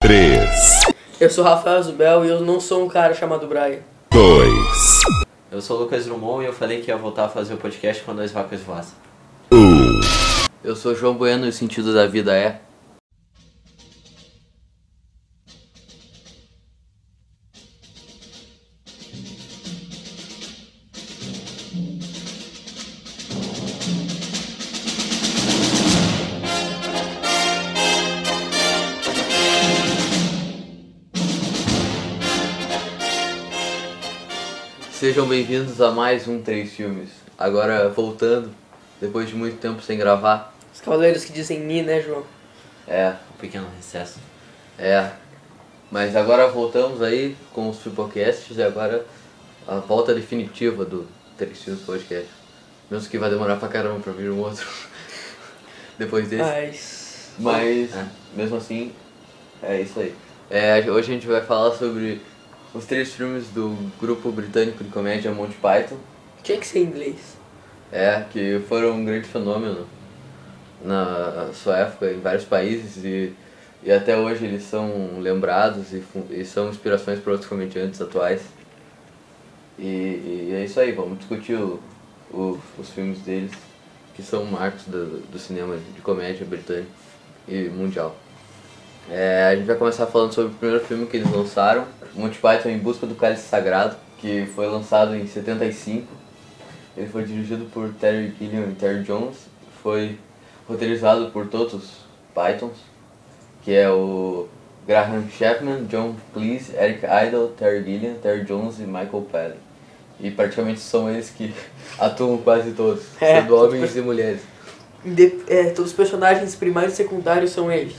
3, Eu sou Rafael Zubel e eu não sou um cara chamado Brian. 2, Eu sou o Lucas Drummond e eu falei que ia voltar a fazer o podcast quando as vacas voassem. 1. Eu sou João Bueno e o sentido da vida é... Sejam bem-vindos a mais um 3 Filmes. Agora voltando, depois de muito tempo sem gravar. Os cavaleiros que dizem ni, né, João? Um pequeno recesso. Mas agora voltamos aí com os Filmpocasts e agora a volta definitiva do 3 Filmes Podcast. Mesmo que vai demorar pra caramba pra vir um outro depois desse. Mas mesmo assim, é isso aí. Hoje a gente vai falar sobre os 3 filmes do grupo britânico de comédia Monty Python. Tinha que ser em inglês. Que foram um grande fenômeno na sua época em vários países e até hoje eles são lembrados e são inspirações para outros comediantes atuais. E é isso aí, vamos discutir os filmes deles, que são marcos do cinema de comédia britânico e mundial. A gente vai começar falando sobre o primeiro filme que eles lançaram, Monty Python em Busca do Cálice Sagrado, que foi lançado em 75. Ele foi dirigido por Terry Gilliam e Terry Jones, foi roteirizado por todos os Pythons, que é o Graham Chapman, John Cleese, Eric Idle, Terry Gilliam, Terry Jones e Michael Palin. E praticamente são eles que atuam quase todos, sendo homens e mulheres. Todos os personagens primários e secundários são eles.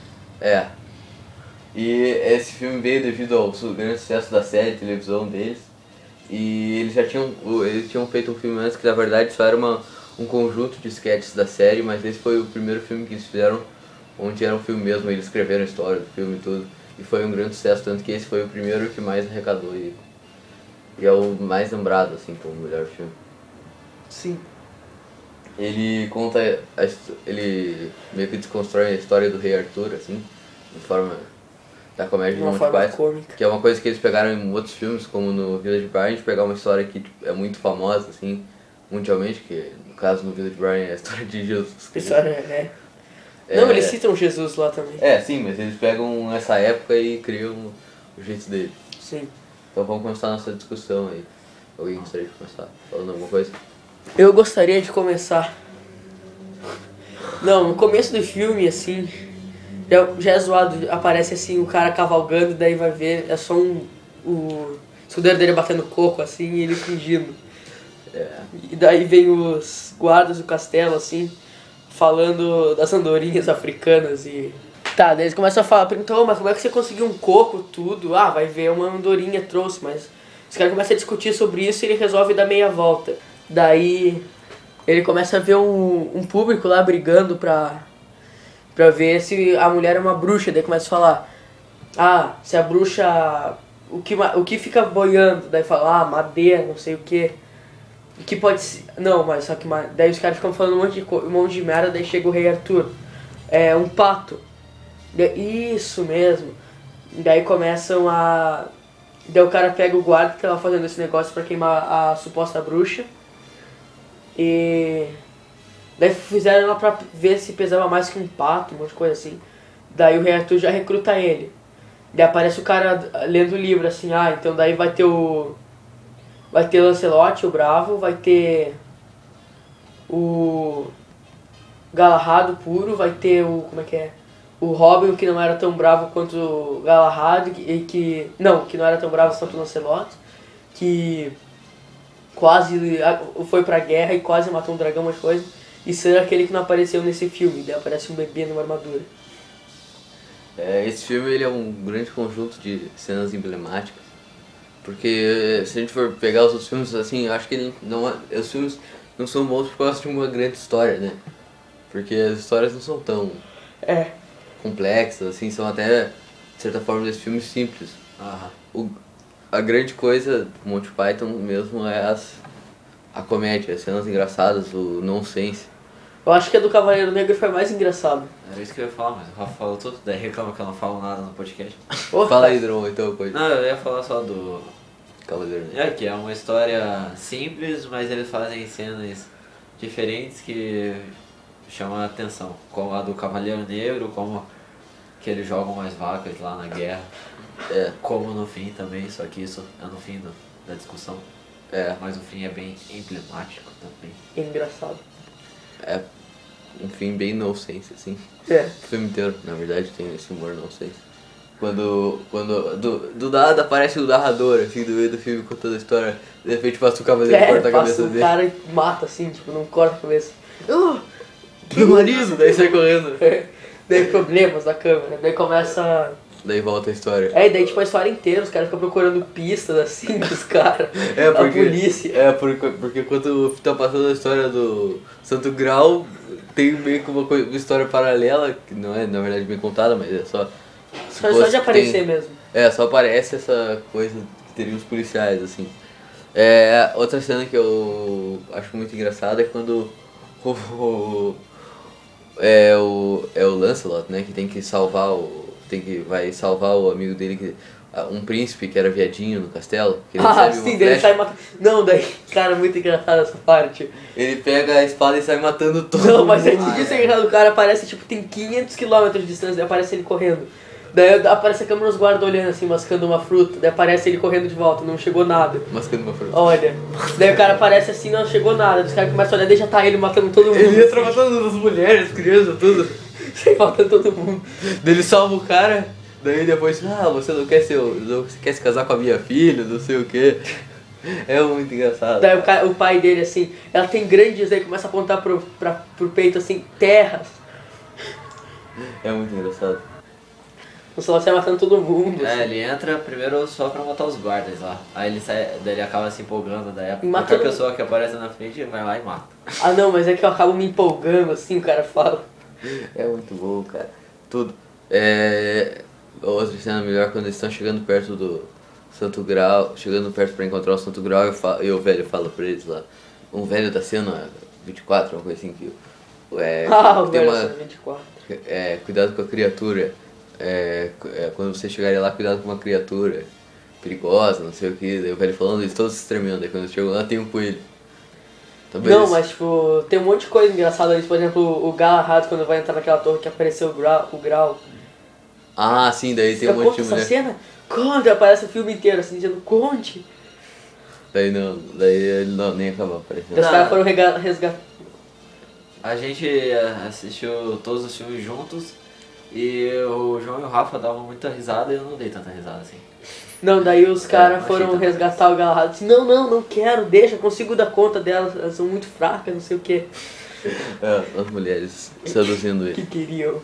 E esse filme veio devido ao grande sucesso da série de televisão deles. E eles tinham feito um filme antes que na verdade só era um conjunto de sketches da série, mas esse foi o primeiro filme que eles fizeram onde era um filme mesmo, eles escreveram a história do filme e tudo. E foi um grande sucesso, tanto que esse foi o primeiro que mais arrecadou e é o mais lembrado assim como o melhor filme. Sim. Ele conta, ele meio que desconstrói a história do Rei Arthur, assim, de forma da comédia de Monty Python, que é uma coisa que eles pegaram em outros filmes, como no Village Brian, a gente pegar uma história que é muito famosa, assim, mundialmente, que no caso no Village Brian é a história de Jesus. Não, eles citam Jesus lá também. Sim, mas eles pegam essa época e criam o jeito dele. Sim. Então vamos começar a nossa discussão aí. Alguém gostaria de começar falando alguma coisa? Eu gostaria de começar. Não, no começo do filme, assim, já é zoado, aparece assim o cara cavalgando, daí vai ver, é só o escudeiro dele batendo coco, assim, e ele fingindo. E daí vem os guardas do castelo, assim, falando das andorinhas africanas e... Tá, daí eles começam a falar, perguntam, mas como é que você conseguiu um coco, tudo? Vai ver, uma andorinha trouxe, mas... Os caras começam a discutir sobre isso e ele resolve dar meia volta. Daí ele começa a ver um público lá brigando pra ver se a mulher é uma bruxa. Daí começa a falar, se a bruxa... O que fica boiando? Daí fala, madeira, não sei o que. O que pode ser... Não, mas só que... Daí os caras ficam falando um monte de merda, daí chega o Rei Arthur. Um pato. Isso mesmo. Daí começam a... Daí o cara pega o guarda que tava fazendo esse negócio pra queimar a suposta bruxa. E daí fizeram ela pra ver se pesava mais que um pato, um monte de coisa assim. Daí o Rei Arthur já recruta ele. Daí aparece o cara lendo o livro assim, então daí vai ter o Lancelot, o Bravo, vai ter o Galahad o puro, vai ter o Robin, que não era tão bravo quanto o Galahad, que não era tão bravo quanto o Lancelot, que quase foi pra guerra e quase matou um dragão, umas coisas. E ser aquele que não apareceu nesse filme, daí aparece um bebê numa armadura. Esse filme ele é um grande conjunto de cenas emblemáticas, porque se a gente for pegar os outros filmes, assim, eu acho que os filmes não são bons por causa de uma grande história, né? Porque as histórias não são tão complexas, assim, são até, de certa forma, desses filmes simples. A grande coisa do Monty Python mesmo é a comédia, as cenas engraçadas, o nonsense. Eu acho que a do Cavaleiro Negro foi mais engraçado. Era isso que eu ia falar, mas o Rafa falou tudo, daí reclama que eu não falo nada no podcast. Ô, Fala aí, Dron, então, coisa. Não, eu ia falar só do... Cavaleiro, né? Que é uma história simples, mas eles fazem cenas diferentes que chamam a atenção. Como a do Cavaleiro Negro, como que eles jogam as vacas lá na guerra. Como no fim também, só que isso é no fim da discussão. Mas o fim é bem emblemático também. É engraçado. É um fim bem nonsense, assim. O filme inteiro, na verdade, tem esse humor nonsense. Quando do nada aparece o narrador, assim, do meio do filme contando a história, de repente passa o cavaleiro e corta a cabeça o dele. cara e mata, assim, tipo, não corta a cabeça. Meu marido, daí sai correndo. Daí problemas da câmera, daí começa... Daí volta a história. E daí tipo a história inteira, os caras ficam procurando pistas, assim, dos caras, a polícia. Porque quando tá passando a história do Santo Grau, tem meio que uma história paralela, que não é, na verdade, bem contada, mas é só... Só de aparecer mesmo. Só aparece essa coisa que teriam os policiais, assim. Outra cena que eu acho muito engraçada é quando o Lancelot, né, que tem que salvar vai salvar o amigo dele, um príncipe que era viadinho no castelo. Que ele sim, daí ele sai matando. Não, daí, cara, muito engraçado essa parte. Ele pega a espada e sai matando todo Não, mas mundo. antes disso é engraçado, o cara aparece, tipo, tem 500 km de distância, daí aparece ele correndo. Daí aparece a câmera dos guardas olhando assim, mascando uma fruta, daí aparece ele correndo de volta, não chegou nada. Mascando uma fruta. Olha, daí o cara aparece assim, não chegou nada, os caras começam a olhar, daí já tá ele matando todo mundo. Ele entra matando as mulheres, as crianças, tudo. Matando todo mundo. Daí ele salva o cara, daí depois, você não quer se casar com a minha filha, não sei o que. É muito engraçado. Daí o pai dele assim, ela tem grandes, aí começa a apontar pro peito assim, terras. É muito engraçado. O Salão sai matando todo mundo. Assim. Ele entra primeiro só pra matar os guardas lá. Aí ele sai, daí ele acaba se empolgando, daí a Matando... outra pessoa que aparece na frente vai lá e mata. Ah não, mas é que eu acabo me empolgando assim, o cara fala. É muito bom, cara. Tudo. Outra cena melhor quando eles estão chegando perto do Santo Grau, chegando perto pra encontrar o Santo Grau e o velho fala pra eles lá. Um velho da cena 24, uma coisa assim que. O velho da cena 24. Cuidado com a criatura. Quando você chegarem lá, cuidado com uma criatura perigosa, não sei o que. Daí o velho falando, eles todos se tremendo. Daí quando chegam lá tem um coelho. Talvez... Não, mas tipo, tem um monte de coisa engraçada ali. Por exemplo, o Galahad quando vai entrar naquela torre que apareceu o Grau. Ah, sim, daí tem um monte de mulher. Essa cena? Conte, aparece o filme inteiro assim, dizendo conte. Daí ele não, nem acabou aparecendo. Os caras foram resgatar. A gente assistiu todos os filmes juntos e o João e o Rafa davam muita risada e eu não dei tanta risada assim. Não, daí os caras foram resgatar o Galahad. Disse, não quero, deixa, consigo dar conta delas, elas são muito fracas, não sei o que. As mulheres seduzindo ele. Que queriam.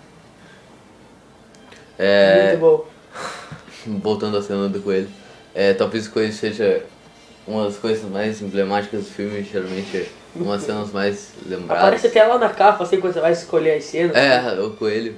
Muito bom. Voltando à cena do coelho. Talvez o coelho seja uma das coisas mais emblemáticas do filme, geralmente umas cenas mais lembradas. Aparece até lá na capa, assim, quando você vai escolher as cenas. O coelho.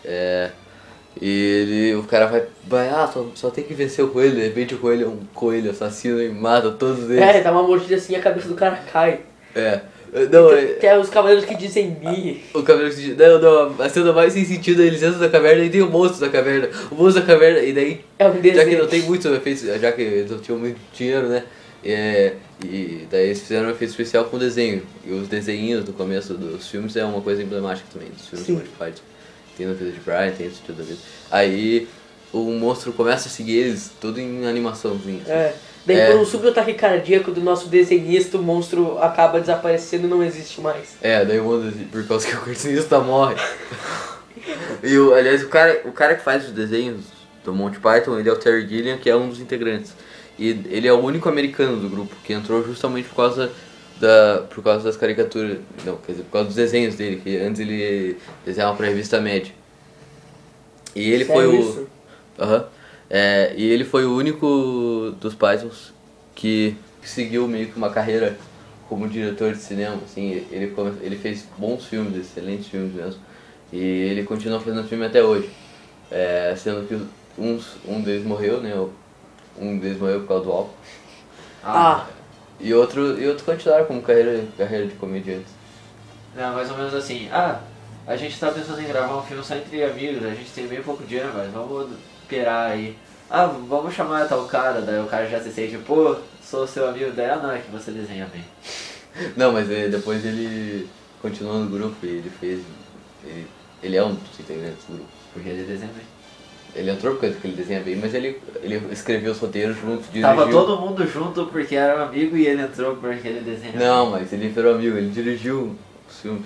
E o cara vai só tem que vencer o coelho, de repente o coelho é um coelho assassino e mata todos eles. Dá uma mordida assim e a cabeça do cara cai. Não, tem os cavaleiros que dizem Mi. O cavaleiro que diz, não, a cena mais sem sentido é eles entram da caverna e tem o monstro da caverna. O monstro da caverna, e daí, é um desenho. já que não tem muito efeito, já que eles não tinham muito dinheiro, né? E daí eles fizeram um efeito especial com desenho. E os desenhinhos do começo dos filmes é uma coisa emblemática também, dos filmes de Monty Python. Tem no Vida de Brian, tem isso tudo da vida. Aí o monstro começa a seguir eles, tudo em animaçãozinha. Assim. Daí por um súbito ataque cardíaco do nosso desenhista, o monstro acaba desaparecendo e não existe mais. Daí o monstro, por causa que o cartunista morre. Aliás, o cara que faz os desenhos do Monty Python, ele é o Terry Gilliam, que é um dos integrantes. E ele é o único americano do grupo, que entrou justamente por causa das caricaturas, não, quer dizer, por causa dos desenhos dele, que antes ele desenhava pra revista Mad. E ele foi isso? E ele foi o único dos Pythons que seguiu meio que uma carreira como diretor de cinema, assim, ele fez bons filmes, excelentes filmes mesmo, e ele continua fazendo filme até hoje, sendo que um deles morreu, né, um deles morreu por causa do álcool. E outro continuaram como carreira de comediantes. É mais ou menos assim, a gente tá pensando em gravar um filme só entre amigos, a gente tem bem pouco dinheiro, mas vamos pirar aí. Vamos chamar tal cara, daí o cara já se sente, pô, sou seu amigo, daí não, é que você desenha bem. Não, mas depois ele continuou no grupo e ele fez... Ele é um dos integrantes do grupo. Porque ele desenha bem. Ele entrou porque ele desenha bem, mas ele escreveu os roteiros junto, dirigiu... Tava todo mundo junto porque era um amigo e ele entrou porque ele desenha bem. Não, mas ele virou amigo, ele dirigiu os filmes.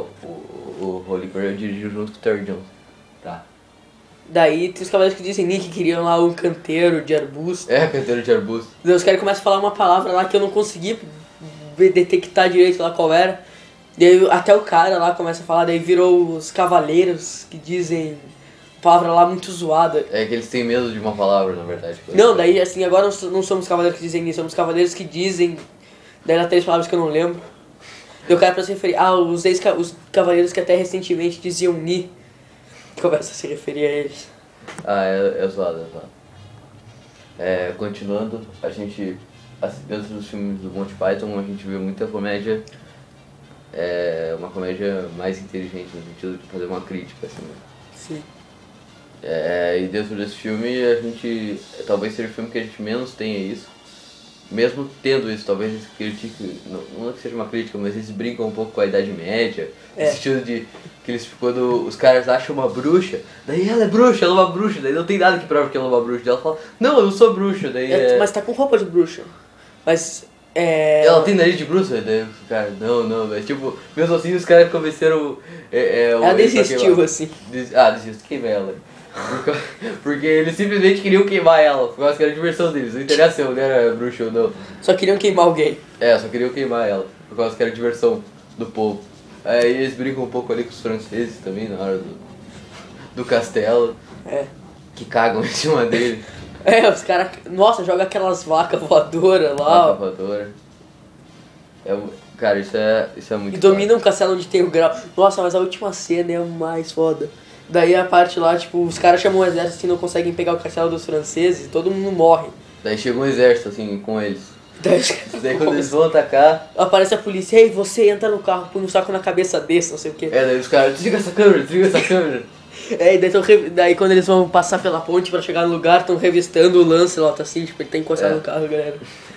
O Oliver dirigiu junto com o Terry Jones. Tá. Daí tem os cavaleiros que dizem que queriam lá um canteiro de arbusto. É, canteiro de arbusto. Daí os caras começam a falar uma palavra lá que eu não consegui detectar direito lá qual era. Daí até o cara lá começa a falar, daí virou os cavaleiros que dizem palavra lá muito zoada. É que eles têm medo de uma palavra, na verdade. Não, daí assim, agora não somos cavaleiros que dizem isso, somos cavaleiros que dizem... Daí lá 3 palavras que eu não lembro. Daí o cara pra se referir, os cavaleiros que até recentemente diziam Ni. Começa a se referir a eles. É zoado. Continuando, a gente, dentro dos filmes do Monty Python, a gente vê muita comédia, uma comédia mais inteligente, no sentido de fazer uma crítica, assim. Sim. E dentro desse filme, a gente, talvez seja o filme que a gente menos tenha isso. Mesmo tendo isso, talvez eles critiquem, não é que seja uma crítica, mas eles brincam um pouco com a Idade Média, no sentido de que quando os caras acham uma bruxa, daí ela é uma bruxa, daí não tem nada que prova que ela é uma bruxa, daí ela fala, não, eu não sou bruxa, daí Mas tá com roupa de bruxa. Mas, ela tem nariz de bruxa, daí o cara, não, mas tipo, mesmo assim os caras convenceram... ela desistiu, assim. Desistiu, queima ela. Porque eles simplesmente queriam queimar ela, por causa que era a diversão deles, não interessa se ela era bruxa ou não. Só queriam queimar alguém. Só queriam queimar ela, por causa que era a diversão do povo. Aí eles brincam um pouco ali com os franceses também, na hora do castelo, que cagam em cima dele. Os caras, nossa, joga aquelas vacas voadoras lá. Vaca voadora. Cara, isso é muito E dominam um castelo onde tem o grau. Nossa, mas a última cena é a mais foda. Daí a parte lá, tipo, os caras chamam o exército e não conseguem pegar o castelo dos franceses e todo mundo morre. Daí chega um exército, assim, com eles. Daí quando eles Aparece vão atacar... a polícia, ei, você entra no carro, põe um saco na cabeça desse, não sei o que. Daí os caras, desliga essa câmera. E daí quando eles vão passar pela ponte pra chegar no lugar, estão revistando o Lancelot, assim, tipo, ele tá encostado no carro, galera.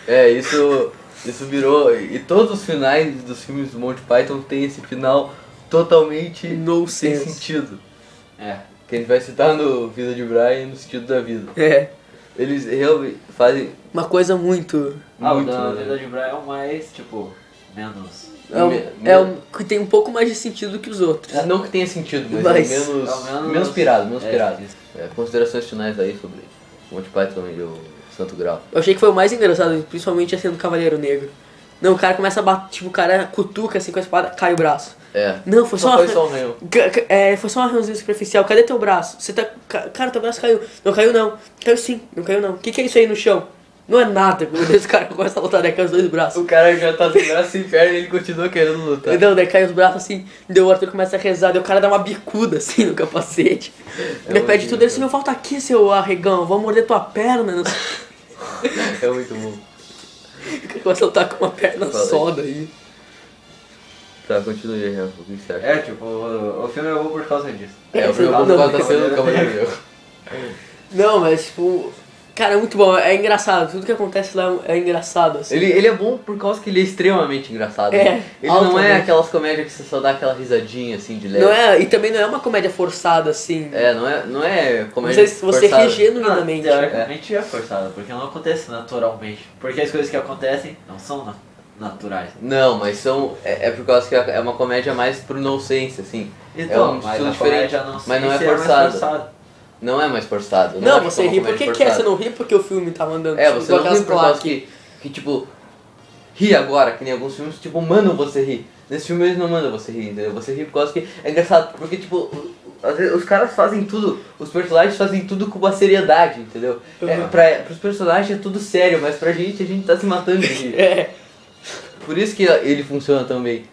Isso virou... E todos os finais dos filmes do Monty Python tem esse final totalmente No sem sense. sentido. Que a gente vai citar no Vida de Brian, no sentido da vida. Eles realmente fazem... Uma coisa muito... O da Vida de Brian é o mais, tipo, menos... que tem um pouco mais de sentido que os outros. Não que tenha sentido, mas é menos pirado. Considerações finais aí sobre Monty Python e o Santo Grau. Eu achei que foi o mais engraçado, principalmente a cena do Cavaleiro Negro. Não, o cara começa a bater, tipo, o cara cutuca assim com a espada, cai o braço. Não, foi só um arranhão. Foi só um arranhãozinho superficial. Cadê teu braço? Você tá... Cara, teu braço caiu. Não caiu não. Caiu sim, não caiu não. O que é isso aí no chão? Não é nada. Quando esse cara começa a lutar, daí cai os 2 braços. O cara já tá sem braço e perna e ele continua querendo lutar. Não, daí cai os braços assim, daí o Arthur começa a rezar, daí o cara dá uma bicuda assim no capacete. Ele pede tudo, ele assim, meu falta aqui, seu arregão, vou morder tua perna. É muito bom. Começa a lutar com uma perna só daí. Tá, continue aí, Rafa, o que você acha? Tipo, o filme é bom por causa disso. O filme é bom por causa da cena do Cavaleiro Negro. Não, mas tipo... Cara, é muito bom, é engraçado, tudo que acontece lá é engraçado, assim. Ele é bom por causa que ele é extremamente engraçado. Ele não é aquelas comédias que você só dá aquela risadinha, assim, de leve. Não é, e também não é uma comédia forçada, assim. Não é comédia você ri genuinamente. Teoricamente é forçada, porque não acontece naturalmente. Porque as coisas que acontecem não são naturais. Não, mas são... É por causa que é uma comédia mais pro nonsense, assim. Então, é um estilo diferente, mas não é forçado. Não é mais forçado. Não, você ri porque quer, você não ri porque o filme tá mandando. Você não ri por causa que tipo, ri agora, que nem alguns filmes, tipo, mandam você rir. Nesse filme eles não mandam você rir, entendeu? Você ri por causa que é engraçado, porque tipo, às vezes os caras fazem tudo, os personagens fazem tudo com uma seriedade, entendeu? Pros personagens é tudo sério, mas pra gente, a gente tá se matando de rir. Por isso que ele funciona tão bem.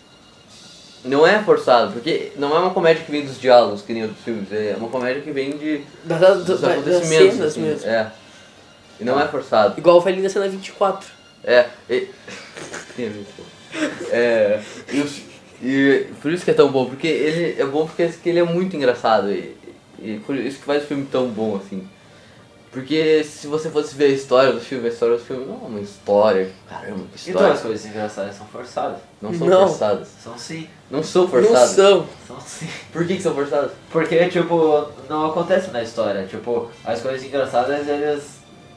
Não é forçado, porque não é uma comédia que vem dos diálogos, que nem outros filmes, é uma comédia que vem dos acontecimentos, das cenas assim, mesmo. E não é forçado. Igual o velhinho da cena 24. E por isso que é tão bom, porque ele é bom porque ele é muito engraçado. E por isso que faz o filme tão bom, assim. Porque se você fosse ver a história do filme não é uma história, caramba, que Então história. as coisas engraçadas são forçadas. Não são Não. forçadas. São sim. Não são Não forçadas. são. São sim. Por que são forçadas? Porque, tipo, não acontece na história. Tipo, as coisas engraçadas, eles...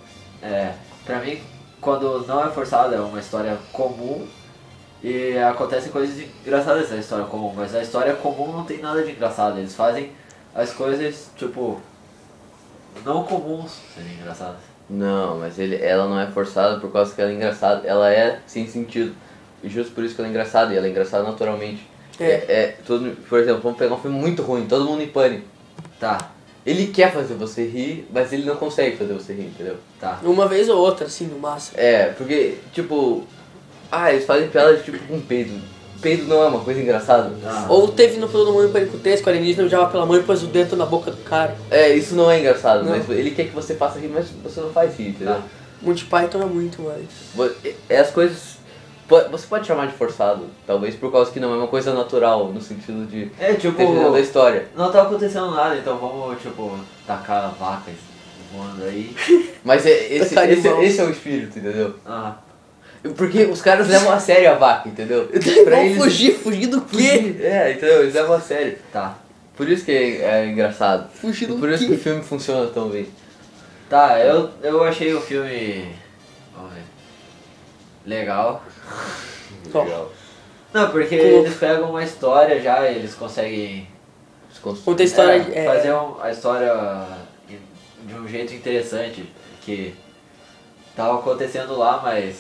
pra mim, quando não é forçado, é uma história comum. E acontecem coisas engraçadas na história comum. Mas a história comum não tem nada de engraçado. Eles fazem as coisas, tipo, não comuns serem engraçadas. Não, mas ela não é forçada por causa que ela é engraçada. Ela é sem sentido. E justo por isso que ela é engraçada. E ela é engraçada naturalmente. Por exemplo, vamos pegar um filme muito ruim, Todo Mundo em Pânico. Tá, Ele quer fazer você rir, mas ele não consegue fazer você rir, entendeu? tá. Uma vez ou outra, assim, no máximo. Porque, tipo... eles fazem piada tipo com peido. Peido não é uma coisa engraçada. Ah. Ou teve no Todo Mundo em Pânico 3, que o alienígena já pela mão e pôs o dedo na boca do cara. Isso não é engraçado, Não. mas ele quer que você faça rir, mas você não faz rir, entendeu? Tá. Monty Python é muito mais. As coisas... Você pode chamar de forçado, talvez por causa que não é uma coisa natural, no sentido de... Tipo, definição da história. não tá acontecendo nada, então vamos, tipo, tacar vacas voando aí. Mas esse é o espírito, entendeu? Ah, Porque os caras levam a sério a vaca, entendeu? Vamos fugir do quê? Entendeu? Eles levam a sério. tá. Por isso que é engraçado. Fugir E do por isso que quê? o filme funciona tão bem. Tá, eu achei o filme... Vamos ver. Legal. Ó. Legal. Não, porque Como- eles pegam uma história já, eles conseguem Conta a história. fazer a história de um jeito interessante, que tava acontecendo lá, mas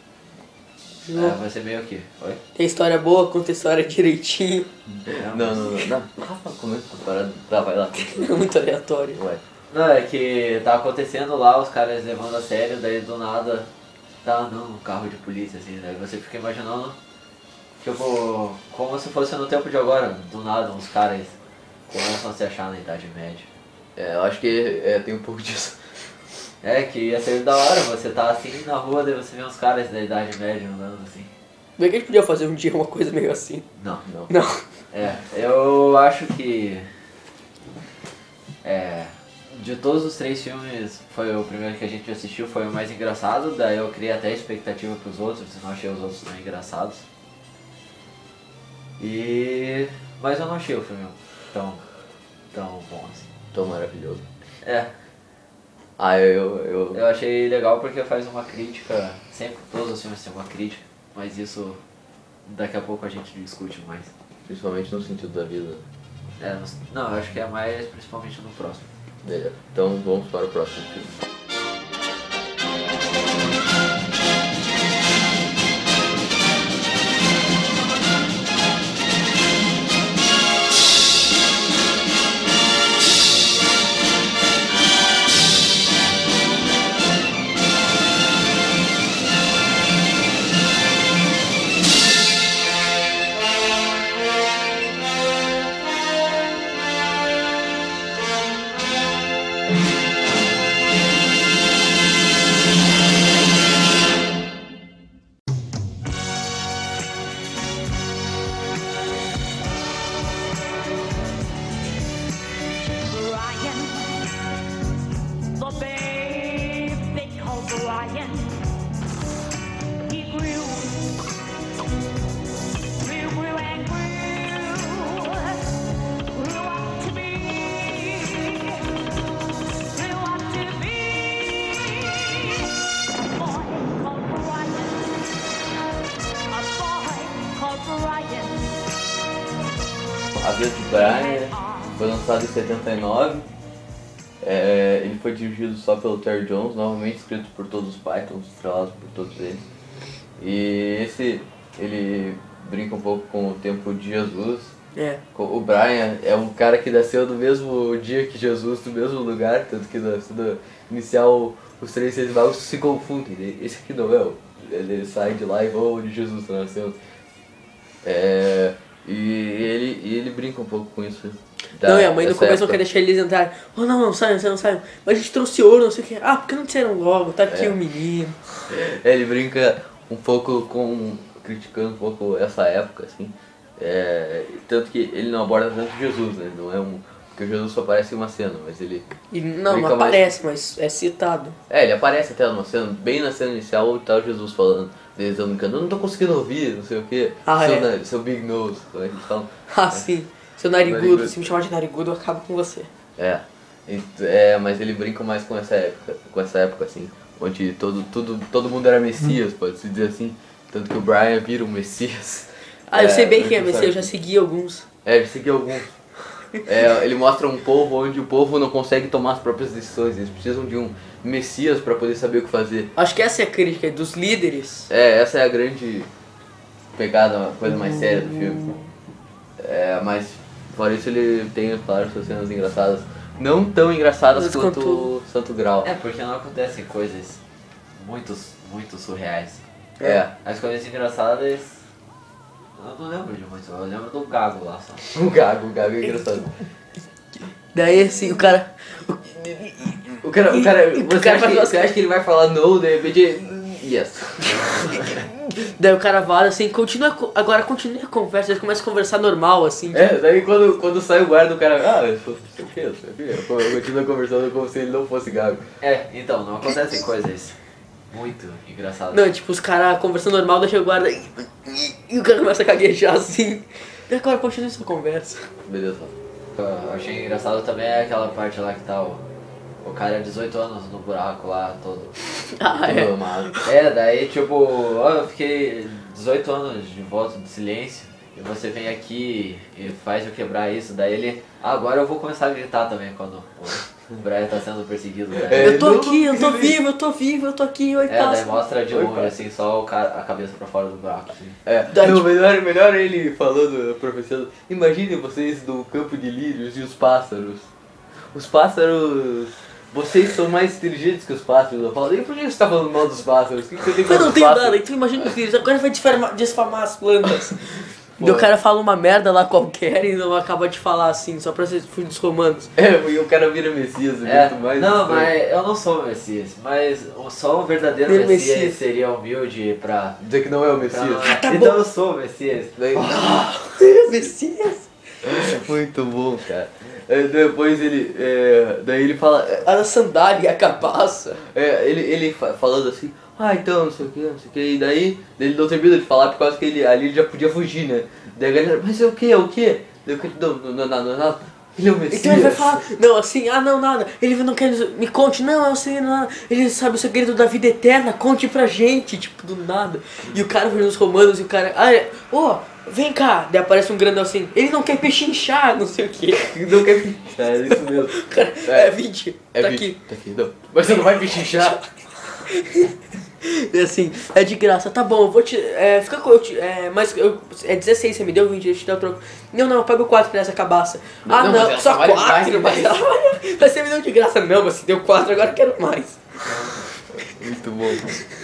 vai ser meio que... Oi? Tem história boa, conta a história direitinho. Não. Rafa, comenta a parada. Tá, vai lá. É muito aleatório. Vai. Não, é que tá acontecendo lá, os caras levando a sério, daí do nada tá andando um carro de polícia, assim, daí você fica imaginando, tipo, como se fosse no tempo de agora, do nada uns caras começam a se achar na Idade Média. Eu acho que tem um pouco disso. Que ia ser da hora, você tá assim na rua, daí você vê uns caras da Idade Média andando assim. Como é que a gente podia fazer um dia uma coisa meio assim? Não. Não. Eu acho que... de todos os 3 filmes, foi o primeiro que a gente assistiu, foi o mais engraçado, daí eu criei até expectativa pros outros, não achei os outros tão engraçados. Mas eu não achei o filme tão bom assim. Tão maravilhoso. Eu achei legal porque faz uma crítica, sempre todos os filmes têm uma crítica, mas isso daqui a pouco a gente discute mais. Principalmente no sentido da vida. Não, eu acho que é mais principalmente no próximo. Beleza. Então vamos para o próximo filme. Brian, the babe they call Brian. He grew and grew up to be a boy called Brian. A boy called Brian. A Vida de Brian foi lançado em 79. Ele foi dirigido só pelo Terry Jones, novamente escrito por todos os Pythons, estrelados por todos eles. E ele brinca um pouco com o tempo de Jesus. O Brian é um cara que nasceu no mesmo dia que Jesus, no mesmo lugar, tanto que na cena inicial os 3 seres magos se confundem. Esse aqui não é, ele sai de lá e vão onde Jesus está nascendo. E ele brinca um pouco com isso. Não, e a mãe no começo não quer deixar eles entrarem. Oh, não saiam. Mas a gente trouxe ouro, não sei o que. Ah, por que não disseram logo? Tá aqui o menino. Ele brinca um pouco criticando um pouco essa época, assim. Tanto que ele não aborda tanto Jesus, né? Não é um... Porque Jesus só aparece em uma cena, mas ele... E não brinca mais- aparece, mas é citado. Ele aparece até numa cena, bem na cena inicial, tá o Jesus falando. Eles estão brincando, eu não tô conseguindo ouvir, não sei o que. Ah, seu, é. seu big nose, como é que eles falam? Ah, sim. Seu narigudo, Narigudo. se me chamar de narigudo, eu acabo com você. Mas ele brinca mais com essa época assim, onde todo mundo era Messias, pode-se dizer assim. Tanto que o Brian vira um Messias. Ah, eu sei bem quem é muito Messias, eu certo. já segui alguns. Ele seguiu alguns. Ele mostra um povo onde o povo não consegue tomar as próprias decisões, eles precisam de um Messias para poder saber o que fazer. Acho que essa é a crítica dos líderes. Essa é a grande pegada, a coisa mais séria do filme. Mas fora isso ele tem, claro, suas cenas engraçadas. Não tão engraçadas Mas quanto quanto- o Santo Grau. Porque não acontecem coisas muito surreais. É. As coisas engraçadas, eu não lembro de muito, eu lembro do Gago lá só. O Gago é engraçado. Daí assim, o cara. O cara você acha que ele vai falar no, de repente, yes. Daí o cara fala assim, agora continua a conversa, eles começam a conversar normal, assim. Daí quando sai o guarda, o cara, eu sou o quê? Eu continuo conversando como se ele não fosse Gago. Então, não acontecem coisas muito engraçadas. Não, tipo, os caras conversando normal, deixa o guarda e o cara começa a caguejar assim. E agora continua essa conversa. Beleza. Eu achei engraçado também aquela parte lá que tá o cara de 18 anos no buraco lá, todo. Ah, Tudo é. amado. Daí tipo, eu fiquei 18 anos de voto de silêncio e você vem aqui e faz eu quebrar isso. Daí ele, agora eu vou começar a gritar também quando o Brian tá sendo perseguido. Né? Eu tô aqui, eu tô vivo, eu tô aqui, oi, Daí passa. mostra de Oi, longe, pai. assim, só a cabeça pra fora do buraco. Assim. Daí, Não, tipo- melhor ele falando, professor. Imagine vocês no campo de lírios e os pássaros. Os pássaros. Vocês são mais inteligentes que os pássaros. Eu falo, e por que você tá falando mal dos pássaros? O que você tem Eu contra não os tenho pássaros? nada, então imagina os filhos, agora vai desfamar as plantas. Daí o cara fala uma merda lá qualquer e não acaba de falar assim, só pra ser filho dos romanos. E o cara vira Messias, muito mais. Não, estranho. mas eu não sou o Messias, mas só o verdadeiro Ele é Messias Messias. seria humilde pra... Dizer que não é o pra Messias. não- tá então bom. eu sou o Messias. Daí- Messias? Muito bom, cara. Depois ele. Daí ele fala. A sandália e a cabaça. Ele falando assim, então, não sei o que, não sei o que. E daí ele não termina de falar por causa que ali ele já podia fugir, né? Daí a galera, mas é o que? É o que? Daí o cara, não, ele é o Messias. Então ele vai falar, não, assim, não, nada. Ele não quer, me conte, não, eu sei nada. Ele sabe o segredo da vida eterna, conte pra gente, tipo, do nada. E o cara vai nos romanos e o cara, vem cá. Daí aparece um grandão assim, ele não quer pechinchar, não sei o que. Não quer pichinchar, é isso mesmo. O cara, é 20, tá aqui. Tá aqui, não. Mas você não vai pichinchar? E assim, é de graça, tá bom, eu vou te. Fica com. Mas é 16, você me deu 20, eu te dou o troco. Não, eu pago 4 pra essa cabaça. Não, mas ela só vale 4, mais que mas 10. mas você me deu de graça, não, mas você deu 4, agora eu quero mais. Muito bom.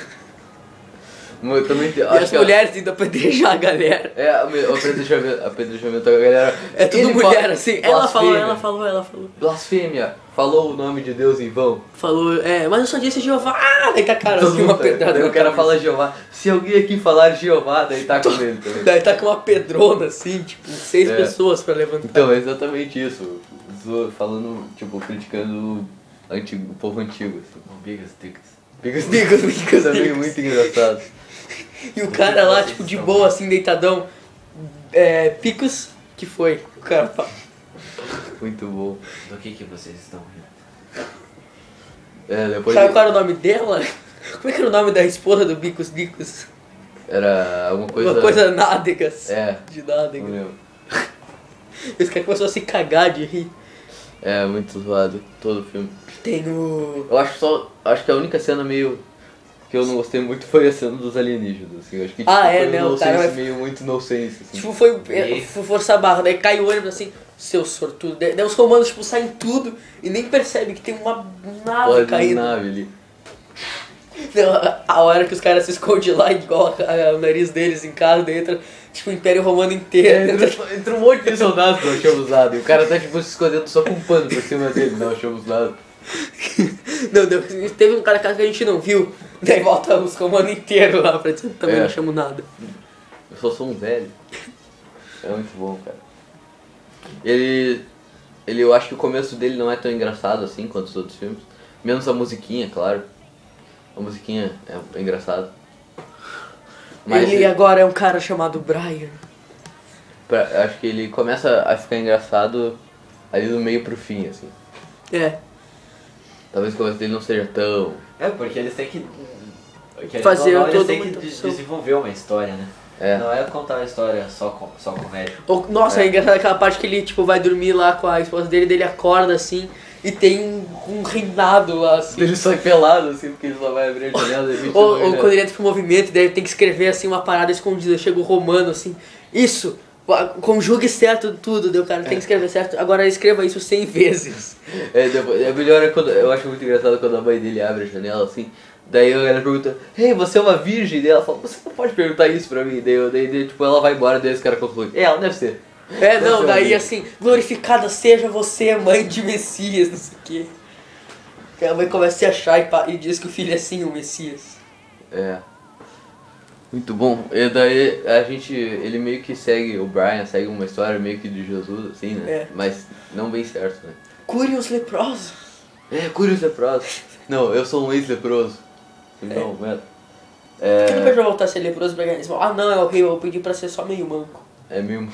Eu também E as mulheres indo apedrejar a galera. o apedrejamento da galera. É tudo Ele mulher, fala, assim. blasfêmia. Ela falou. Blasfêmia. Falou o nome de Deus em vão. Falou, mas eu só disse Jeová. Daí tá cara Todo assim, uma mundo- pedrada. Daí na o cara cabeça. fala Jeová. Se alguém aqui falar Jeová, daí tá com ele também. Daí tá com uma pedrona assim, tipo, 6 pessoas pra levantar. Então, é exatamente isso. Falando, tipo, criticando o povo antigo. Assim. Bigas, dicas. Bicos também muito engraçado. E o cara lá, tipo, de boa, assim, deitadão. Picos, que foi? O cara fala. Muito bom. Do que vocês estão rindo? Depois Sabe qual era o nome dela? Como é que era o nome da esposa do Bicos Dicos? era alguma coisa... Uma coisa nádegas. De Não nádegas. lembro. Esse cara começou a se cagar de rir. Muito zoado. Todo o filme. Tem o... Eu acho que a única cena meio... que eu não gostei muito foi a cena dos alienígenas, assim. Eu acho que tipo, foi né, um o cara nonsense vai- meio muito nonsense, assim. Tipo, foi forçar a barra, daí cai o ônibus assim, seu sortudo. Daí os romanos, tipo, saem tudo e nem percebem que tem uma nave Porra de caindo. nave ali. Não, a hora que os caras se escondem lá, igual o nariz deles em casa, daí entra, tipo, o Império Romano inteiro. Entra um monte de soldados que não achamos nada. E o cara tá tipo se escondendo só com um pano por cima dele. Não achamos nada. Não, teve um cara que a gente não viu, daí volta os romanos inteiros lá pra dizer, também É. não achamos nada. Eu só sou um velho. É muito bom, cara. Eu acho que o começo dele não é tão engraçado assim quanto os outros filmes. Menos a musiquinha, claro. A musiquinha é engraçada. Mas Ele agora é um cara chamado Brian. acho que ele começa a ficar engraçado ali do meio pro fim, assim. É. Talvez o começo dele não seja tão... É, porque eles têm que... Fazer eles toda têm uma que introdução. desenvolver uma história, né? É. Não é contar a história só comédia. Nossa, é engraçado aquela parte que ele, tipo, vai dormir lá com a esposa dele, daí ele acorda, assim, e tem um reinado lá, assim. Ele sai pelado, assim, porque ele só vai abrir a janela e Ou quando ele entra pro movimento, daí ele tem que escrever, assim, uma parada escondida. Chega o romano, assim, isso, conjugue certo tudo, daí o cara tem que escrever certo. Agora escreva isso 100 vezes. É melhor é quando... Eu acho muito engraçado quando a mãe dele abre a janela, assim. Daí ela pergunta, hey, você é uma virgem? Daí ela fala, você não pode perguntar isso pra mim. Daí tipo, ela vai embora, daí esse cara conclui, ela deve ser. É, não, Deve ser daí uma assim, glorificada seja você, mãe de Messias, não sei o quê. Que a mãe começa a se achar e diz que o filho é sim o Messias. É. Muito bom. E daí ele meio que segue, o Brian segue uma história meio que de Jesus, assim, né? É. Mas não bem certo, né? Cure os leprosos. É, curioso leproso. Não, eu sou um ex-leproso. Não, mano. Por que não pede pra voltar a ser leproso pra ganhar? Ah não, é horrível, eu pedi pra ser só meio manco. É mesmo.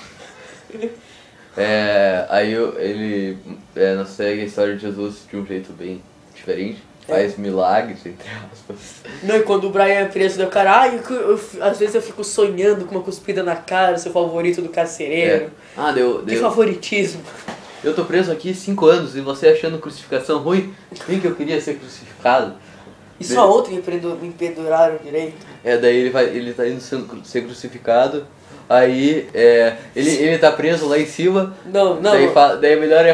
Aí ele não segue a história de Jesus de um jeito bem diferente. Faz milagres, entre aspas. Não, e quando o Brian é preso, daí o cara, às vezes eu fico sonhando com uma cuspida na cara, seu favorito do carcereiro. Que favoritismo. Eu tô preso aqui 5 anos e você achando crucificação ruim? Bem que eu queria ser crucificado. E só ontem me penduraram direito. Daí ele tá indo ser crucificado. Aí ele tá preso lá em cima. Não. Daí é melhor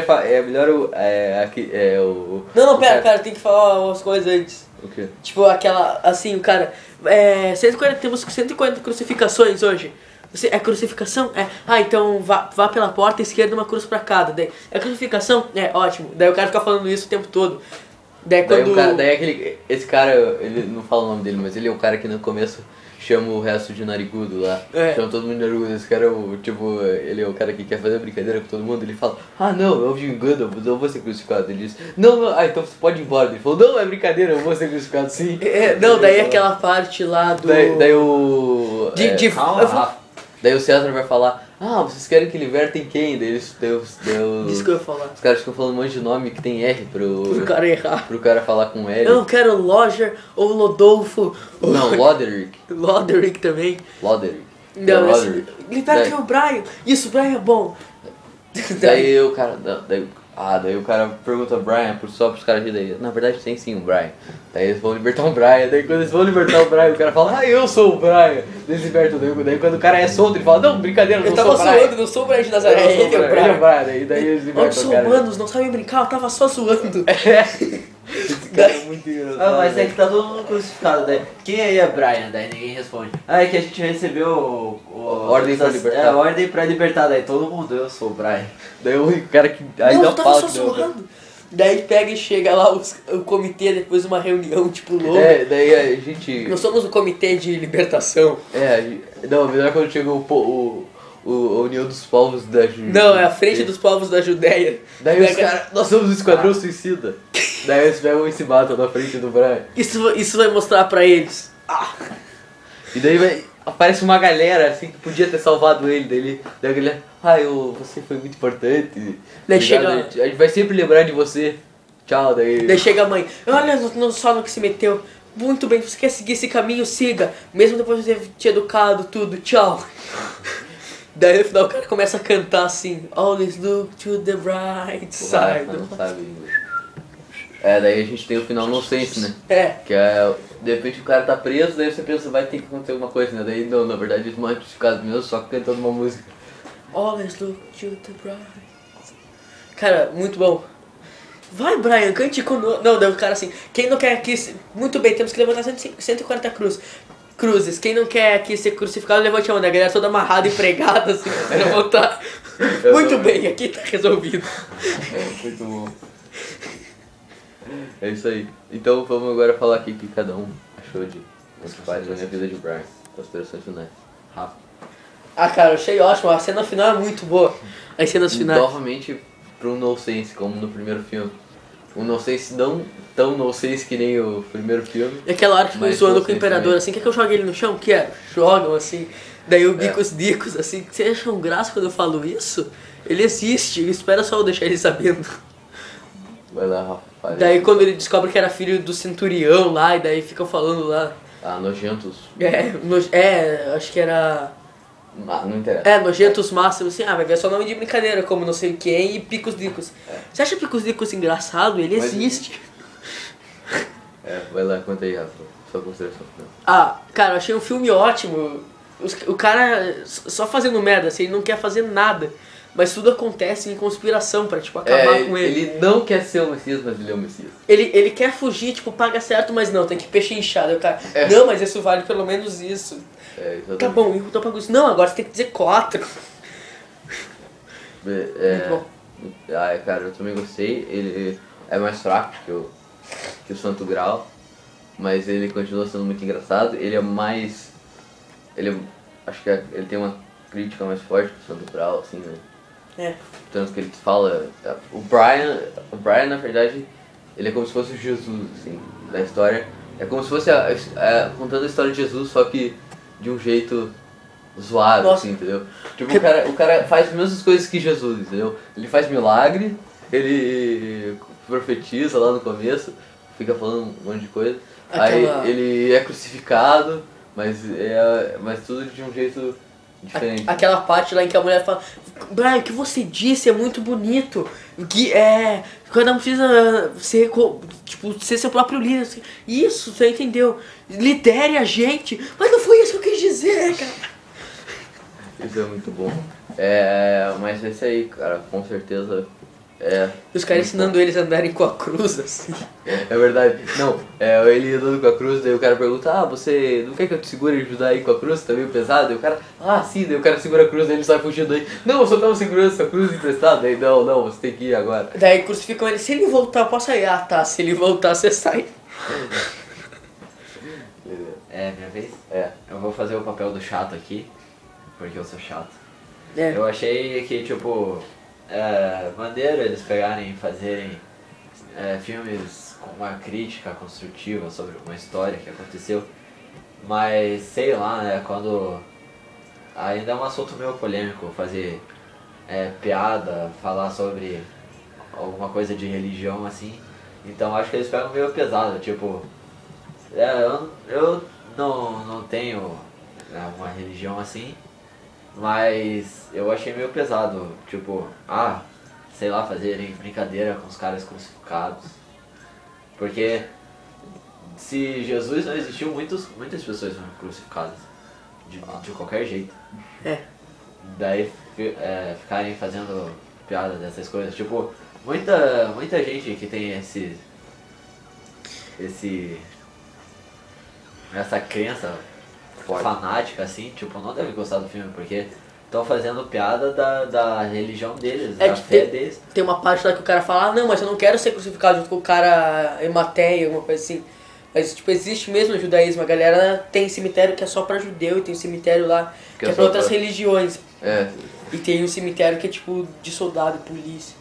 Não, pera, cara, tem que falar umas coisas antes. O quê? Tipo, aquela, assim, o cara, temos 140 crucificações hoje. É crucificação? Então vá pela porta esquerda, uma cruz pra cada. Daí, é crucificação? É, ótimo. Daí o cara fica falando isso o tempo todo. Esse cara, ele não fala o nome dele, mas ele é o cara que no começo chama o resto de narigudo lá. Chama todo mundo de narigudo. Esse cara ele é o cara que quer fazer brincadeira com todo mundo. Ele fala, não, eu me engano, eu vou ser crucificado. Ele diz, não, então você pode ir embora. Ele falou, não, é brincadeira, eu vou ser crucificado sim. Daí aquela parte lá do... Daí o César vai falar, vocês querem que libertem quem? Daí isso que eu ia falar. Os caras ficam falando um monte de nome que tem R pro cara errar. Pro cara falar com L. Eu não quero Loger ou Lodolfo. Não, Loderick. Loderick também. Loderick. Não, libertem o Brian. Isso, o Brian é bom. Daí o cara pergunta Brian só pros caras de daí. Na verdade tem sim um Brian. Daí eles vão libertar o Brian. Daí quando eles vão libertar o Brian, o cara fala, eu sou o Brian. Eles libertam o daí quando o cara é solto, ele fala, não, brincadeira, eu não sou o Brian. Eu tava zoando, não sou o Brian de Nazaré, ele é o Brian. Ele é o Brian, daí eles libertam Onde são humanos, não sabem brincar, eu tava só zoando. Esse cara é muito engraçado. Mas é que tá todo mundo crucificado, daí. Quem aí é Brian? Daí ninguém responde. É que a gente recebeu ordem pra libertar. Ordem pra libertar, daí todo mundo, eu sou o Brian. Daí o cara que ainda eu tava fala só que deu. zoando. Daí pega e chega lá o comitê depois de uma reunião, tipo, louco. Daí a gente... Nós somos o comitê de libertação. Não, melhor quando chegou a União dos Povos da Judéia. Não, é a frente dos povos da Judéia. Daí os caras, nós somos o Esquadrão Suicida. Daí eles pegam e se matam na frente do Brian. Isso vai mostrar pra eles. E daí aparece uma galera assim que podia ter salvado ele. Daí a galera, você foi muito importante. Daí chega... A gente vai sempre lembrar de você. Tchau, daí chega a mãe. Olha só no que se meteu. Muito bem, você quer seguir esse caminho, siga. Mesmo depois de ter te educado, tudo. Tchau. Daí no final o cara começa a cantar assim, always look to the bright side. Não sabe inglês. Daí a gente tem o final nonsense, né? Que de repente o cara tá preso, daí você pensa, vai ter que acontecer alguma coisa, né? Daí não, na verdade eles vão crucificados mesmo, só cantando uma música. Always look to the bright. Cara, muito bom. Vai, Brian, cante conosco. Não, daí o cara assim, quem não quer aqui... Muito bem, temos que levantar 140 cruzes. Quem não quer aqui ser crucificado, levante a mão. A galera toda amarrada e pregada assim, pra levantar. Muito bem, aqui tá resolvido. Muito bom. É isso aí. Então vamos agora falar aqui o que cada um achou de os pais da minha vida de Brian. Considerações finais. Rafa. Ah, cara, eu achei ótimo. A cena final é muito boa. As cenas finais. Novamente pra um nonsense, como no primeiro filme. Um nonsense não tão nonsense que nem o primeiro filme. E aquela hora que ficam Mas zoando com o vocês imperador, também. assim, quer que eu jogue ele no chão? Quero. Jogam, assim. Daí o Bicos Dicos, assim, vocês acham graça quando eu falo isso? Ele existe, espera só eu deixar ele sabendo. Vai lá, Rafa. Fale. Daí quando ele descobre que era filho do centurião lá, e daí ficam falando lá. Ah, nojentos. Acho que era... Ah, não interessa. Nojentos máximos, assim, vai ver só nome de brincadeira, como não sei quem, e Picos Dicos. Você acha Picos Dicos engraçado? Ele Mas- existe. Vai lá, conta aí, Rafa. Sua consideração final. Cara, eu achei um filme ótimo. O cara só fazendo merda, assim, ele não quer fazer nada. Mas tudo acontece em conspiração pra, tipo, acabar com ele. Ele não quer ser o Messias, mas ele é o Messias. Ele quer fugir, tipo, paga certo, mas não, tem que pechinchar. Daí o cara, não, mas isso vale pelo menos isso. Exatamente. Tá bom, eu tô pagando isso. Não, agora você tem que dizer 4. Muito bom. Cara, eu também gostei. Ele é mais fraco que o Santo Grau, mas ele continua sendo muito engraçado. Ele é mais... acho que ele tem uma crítica mais forte que o Santo Grau, assim, né? Tanto que ele fala... O Brian, na verdade, ele é como se fosse o Jesus, assim, da história. É como se fosse contando a história de Jesus, só que de um jeito zoado, Nossa. assim, entendeu? Tipo, o cara faz as mesmas coisas que Jesus, entendeu? Ele faz milagre, ele profetiza lá no começo, fica falando um monte de coisa. Aquela- Aí ele é crucificado, mas tudo de um jeito diferente. Aquela parte lá em que a mulher fala, Brian, o que você disse é muito bonito. Que cada um precisa ser, tipo, ser seu próprio líder. Assim. Isso, você entendeu? Lidere a gente. Mas não foi isso que eu quis dizer, cara. Isso é muito bom. Mas esse aí, cara, com certeza E os caras ensinando eles a andarem com a cruz, assim. É verdade. Não, ele andando com a cruz, daí o cara pergunta, você não quer que eu te segure e ajudar aí com a cruz? Tá meio pesado? Daí o cara, sim, daí o cara segura a cruz, daí ele sai fugindo aí. Não, eu só tava segurando essa cruz emprestada. Daí, não, você tem que ir agora. Daí crucificam ele, se ele voltar eu posso sair. Tá, se ele voltar você sai. É, minha vez? É. Eu vou fazer o papel do chato aqui, porque eu sou chato. É. Eu achei que, tipo, maneiro eles pegarem e fazerem filmes com uma crítica construtiva sobre uma história que aconteceu. Mas, sei lá, né, quando... Ainda é um assunto meio polêmico fazer piada, falar sobre alguma coisa de religião, assim. Então acho que eles pegam meio pesado, tipo... eu não tenho uma religião assim, mas eu achei meio pesado, tipo, sei lá, fazerem brincadeira com os caras crucificados. Porque se Jesus não existiu, muitas pessoas foram crucificadas, de qualquer jeito. Daí ficarem fazendo piada dessas coisas, tipo, muita gente que tem essa crença fanática, assim, tipo, não deve gostar do filme, porque estão fazendo piada da religião deles, da fé deles. Tem uma parte lá que o cara fala, não, mas eu não quero ser crucificado junto com o cara Emateia, alguma coisa assim. Mas, tipo, existe mesmo no judaísmo, a galera tem cemitério que é só pra judeu e tem um cemitério lá que é pra outras religiões. E tem um cemitério que é, tipo, de soldado e polícia.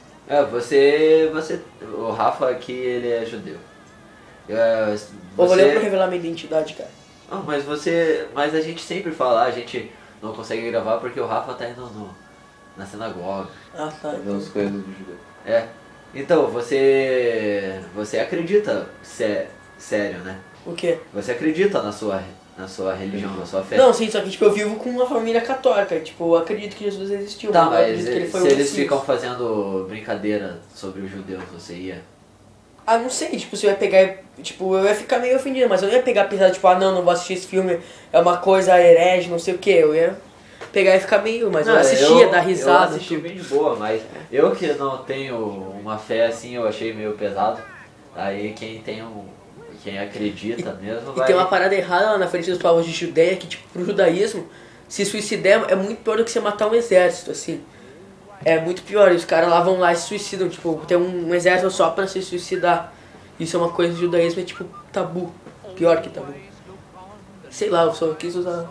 O Rafa aqui, ele é judeu. Eu vou ler pra revelar minha identidade, cara. Não, mas a gente sempre fala, a gente não consegue gravar porque o Rafa tá indo na sinagoga. Tá. Fazendo as coisas do judeu. Então, você acredita, sério, né? O quê? Você acredita na sua religião, na sua fé? Não, sim, só que tipo, eu vivo com uma família católica. Tipo, eu acredito que Jesus existiu. Tá, eu mas acredito que ele foi se o eles Messias. ficam fazendo brincadeira sobre os judeus, você ia? Não sei, tipo, se eu ia pegar e, tipo, eu ia ficar meio ofendido, mas eu não ia pegar pesado, tipo, não vou assistir esse filme, é uma coisa herege, não sei o que, eu ia pegar e ficar meio, mas eu assistia, dar risada. Eu assisti bem de boa, mas eu que não tenho uma fé assim, eu achei meio pesado. Aí quem acredita mesmo E vai... tem uma parada errada lá na frente dos povos de Judeia, que tipo, pro judaísmo, se suicidar é muito pior do que você matar um exército, assim. É muito pior, e os caras lá vão lá e se suicidam, tipo, tem um exército só pra se suicidar. Isso é uma coisa do judaísmo, é tipo tabu, pior que tabu. Sei lá, eu só quis usar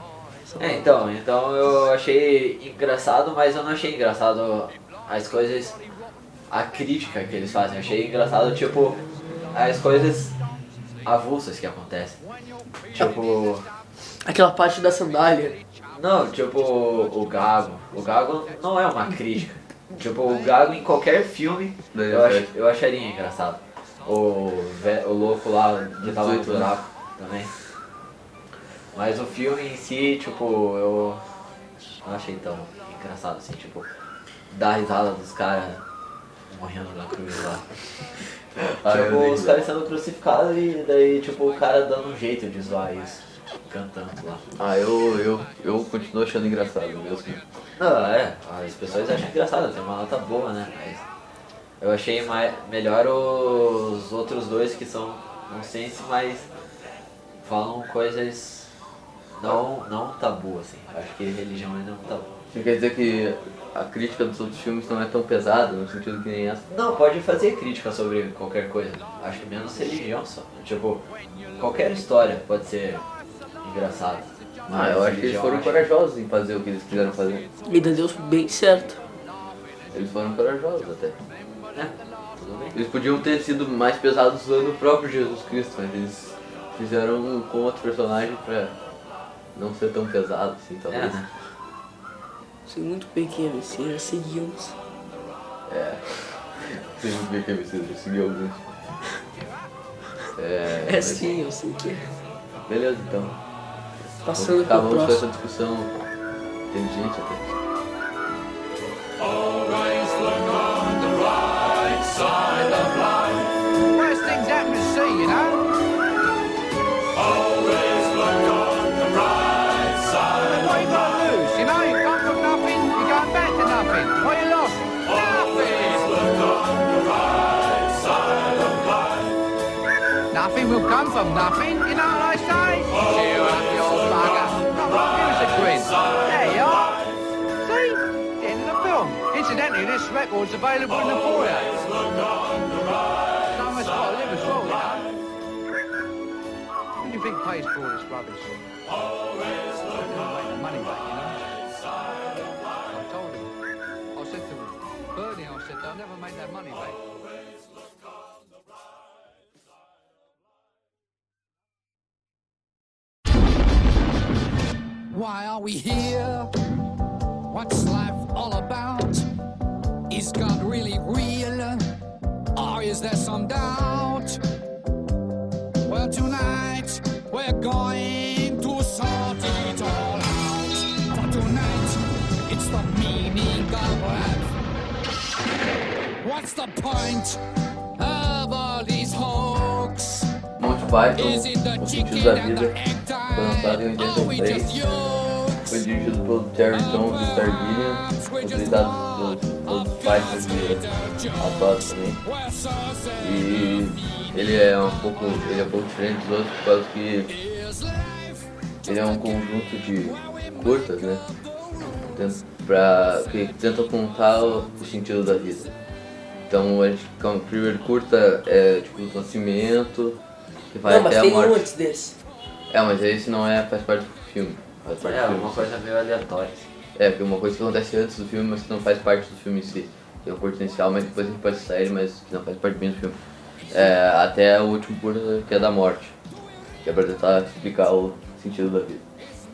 Então eu achei engraçado, mas eu não achei engraçado as coisas, a crítica que eles fazem. Eu achei engraçado, tipo, as coisas avulsas que acontecem. Tipo, Aquela parte da sandália. não, tipo, o Gago. O Gago não é uma crítica. Tipo, o Gago em qualquer filme eu acharia engraçado. O louco lá que tava no buraco também. Mas o filme em si, tipo, eu não achei tão engraçado assim, tipo, dar risada dos caras morrendo na cruz lá. Tipo, os caras sendo crucificados e daí, tipo, o cara dando um jeito de zoar isso, cantando lá. Eu continuo achando engraçado mesmo. Não, as pessoas acham engraçado, tem uma nota boa, né? Mas eu achei melhor os outros dois que são nonsense, mas falam coisas não tabu, assim. Acho que religião ainda é um tabu. Você quer dizer que a crítica dos outros filmes não é tão pesada, no sentido que nem essa? Não, pode fazer crítica sobre qualquer coisa. Acho que menos religião só. Tipo, qualquer história pode ser engraçada. Mas Eu acho que eles religião, foram acho- corajosos em fazer o que eles quiseram fazer. E ainda deu bem certo. Eles foram corajosos até. Tudo bem. Eles podiam ter sido mais pesados usando o próprio Jesus Cristo, mas eles fizeram com outro personagem pra não ser tão pesado assim, talvez. Né? Sei muito bem quem é Messias, seguimos. Sei muito bem que é Messias, eu segui alguns. É sim, eu sei que é. Beleza, então. Passando pro Acabamos com essa próximo. discussão inteligente até. Worst things happen to see, you know. What you got to lose, you know? You come from nothing, you're going back to nothing. What you lost? Nothing. Nothing will come from nothing, you know what I say? Cheer up, you old bugger. Come on, give us a grin. There you are. See? The end of the film. Incidentally, this record's available in the foyer. Someone's got to live as well, you know. Who do you think pays for all this rubbish? Make the money back, you know. I told him. I said to Bernie, I said, they'll never make that money back. Why are we here? What's life all about? Is God really real? Or is there some doubt? Well, tonight we're going to sort it all out. For tonight, it's the meaning of life. What's the point of all these hoax? Monty Python, Is it the O chicken Sentido da and Vida, the egg foi lançado em time? Are we 83. just yokes? Foi dirigido pelo Terry Jones e Terry Gilliam, utilizado pelos Python de Atos também. E ele é um pouco diferente dos outros por causa que ele é um conjunto de curtas, né? Que tentam contar o sentido da vida. Então a primeiro curta é tipo o nascimento, que vai Não, mas até a tem um morte. antes desse. Mas esse não faz parte do filme. Faz parte do filme. Uma coisa meio aleatória. Porque uma coisa que acontece antes do filme, mas que não faz parte do filme em si. Tem um potencial, mas depois a gente pode sair, mas que não faz parte bem do filme. Até o último curta, que é da morte. Que é pra tentar explicar o sentido da vida.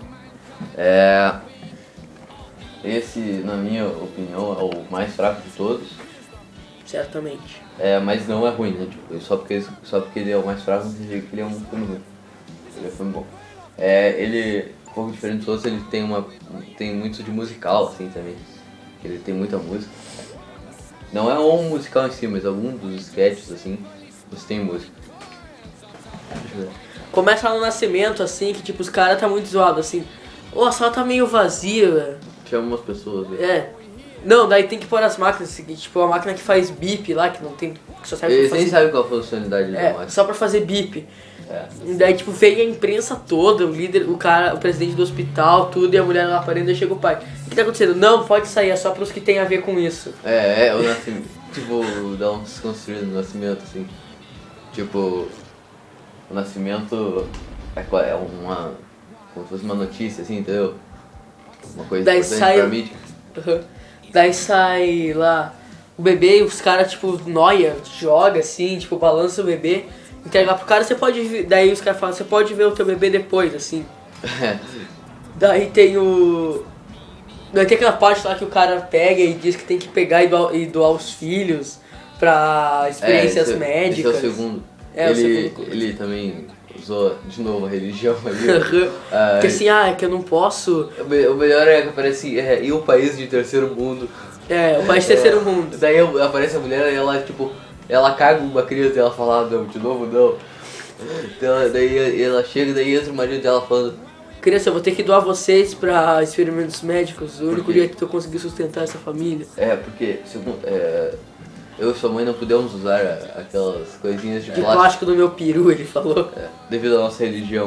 Esse, na minha opinião, é o mais fraco de todos. Certamente. Mas não é ruim, né? Tipo, só porque ele é o mais fraco, não significa que ele é um filme ruim. Ele é um filme bom. Ele, um pouco diferente dos outros, ele tem muito de musical, assim, também. Ele tem muita música. Não é um musical em si, mas algum dos sketches, assim, você tem música. Deixa eu ver. Começa lá no nascimento, assim, que tipo, os caras tá muito zoado, assim. Ô, a sala tá meio vazia, velho. Chama umas pessoas, né? Não, daí tem que pôr as máquinas, assim, tipo, a máquina que faz bip lá, que não tem. Que só serve Eles pra nem fazer. sabem qual a funcionalidade da máquina. Só pra fazer bip. E daí, tipo, veio a imprensa toda, o líder, o presidente do hospital, tudo, e a mulher lá parando, e chega o pai. O que tá acontecendo? Não, pode sair, é só pros que tem a ver com isso. O nascimento, tipo, dá um desconstruído no nascimento, assim. Tipo, o nascimento é como se fosse uma notícia, assim, entendeu? Uma coisa Daí importante sai- pra mídia. Uhum. Daí sai lá o bebê e os caras, tipo, noia, joga assim, tipo, balança o bebê, entrega pro cara, você pode ver. Daí os caras falam, você pode ver o teu bebê depois, assim. Daí tem o. Daí tem aquela parte lá que o cara pega e diz que tem que pegar e doar os filhos pra experiências médicas. Esse é o segundo. É, o ele, segundo. ele também usou de novo a religião ali. Porque assim, é que eu não posso. O melhor é que aparece em um país de terceiro mundo. É, o país terceiro mundo. Daí aparece a mulher e ela, tipo, ela caga uma criança e ela fala, ah, não, de novo não. Então, daí ela chega, daí entra o marido dela falando, Criança, eu vou ter que doar vocês pra experimentos médicos, o único quê? jeito que eu conseguir sustentar essa família. porque segundo, eu e sua mãe não podemos usar aquelas coisinhas de De plástico plástico no meu peru, ele falou. devido à nossa religião.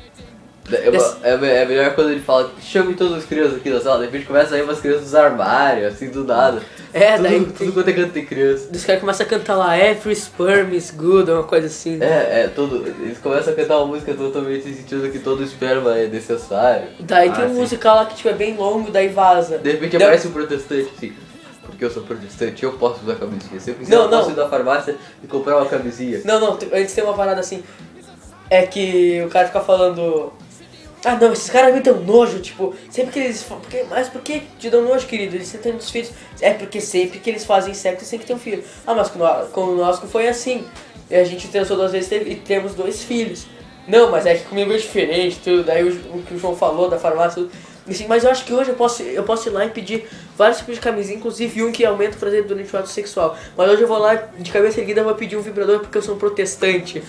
É melhor quando ele fala, chame todas as crianças aqui na sala, de repente começa a sair umas crianças dos armários, assim, do nada. Tudo quanto é canto tem criança. Os caras começam a cantar lá, every sperm is good, uma coisa assim. Eles começam a cantar uma música totalmente sem sentido que todo esperma é necessário. Daí tem um sim. musical lá que tipo, é bem longo, daí vaza. De repente Daí- aparece um protestante assim, porque eu sou protestante, eu posso usar camisinha. Se eu quiser, Não, eu posso não. ir na farmácia e comprar uma camisinha. Não, antes tem uma parada assim. É que o cara fica falando. Ah não, esses caras me dão nojo, tipo, sempre que eles. Mas por que te dão nojo, querido? Eles têm tantos filhos. É porque sempre que eles fazem sexo, eles têm que ter um filho. Ah, mas com o nosso foi assim. E a gente transou 2 vezes e temos 2 filhos. Não, mas é que comigo é diferente, tudo. Daí o que o João falou da farmácia, tudo. Assim, mas eu acho que hoje eu posso ir lá e pedir vários tipos de camisinha, inclusive um que aumenta o prazer durante o ato sexual. Mas hoje eu vou lá de cabeça erguida e vou pedir um vibrador porque eu sou um protestante.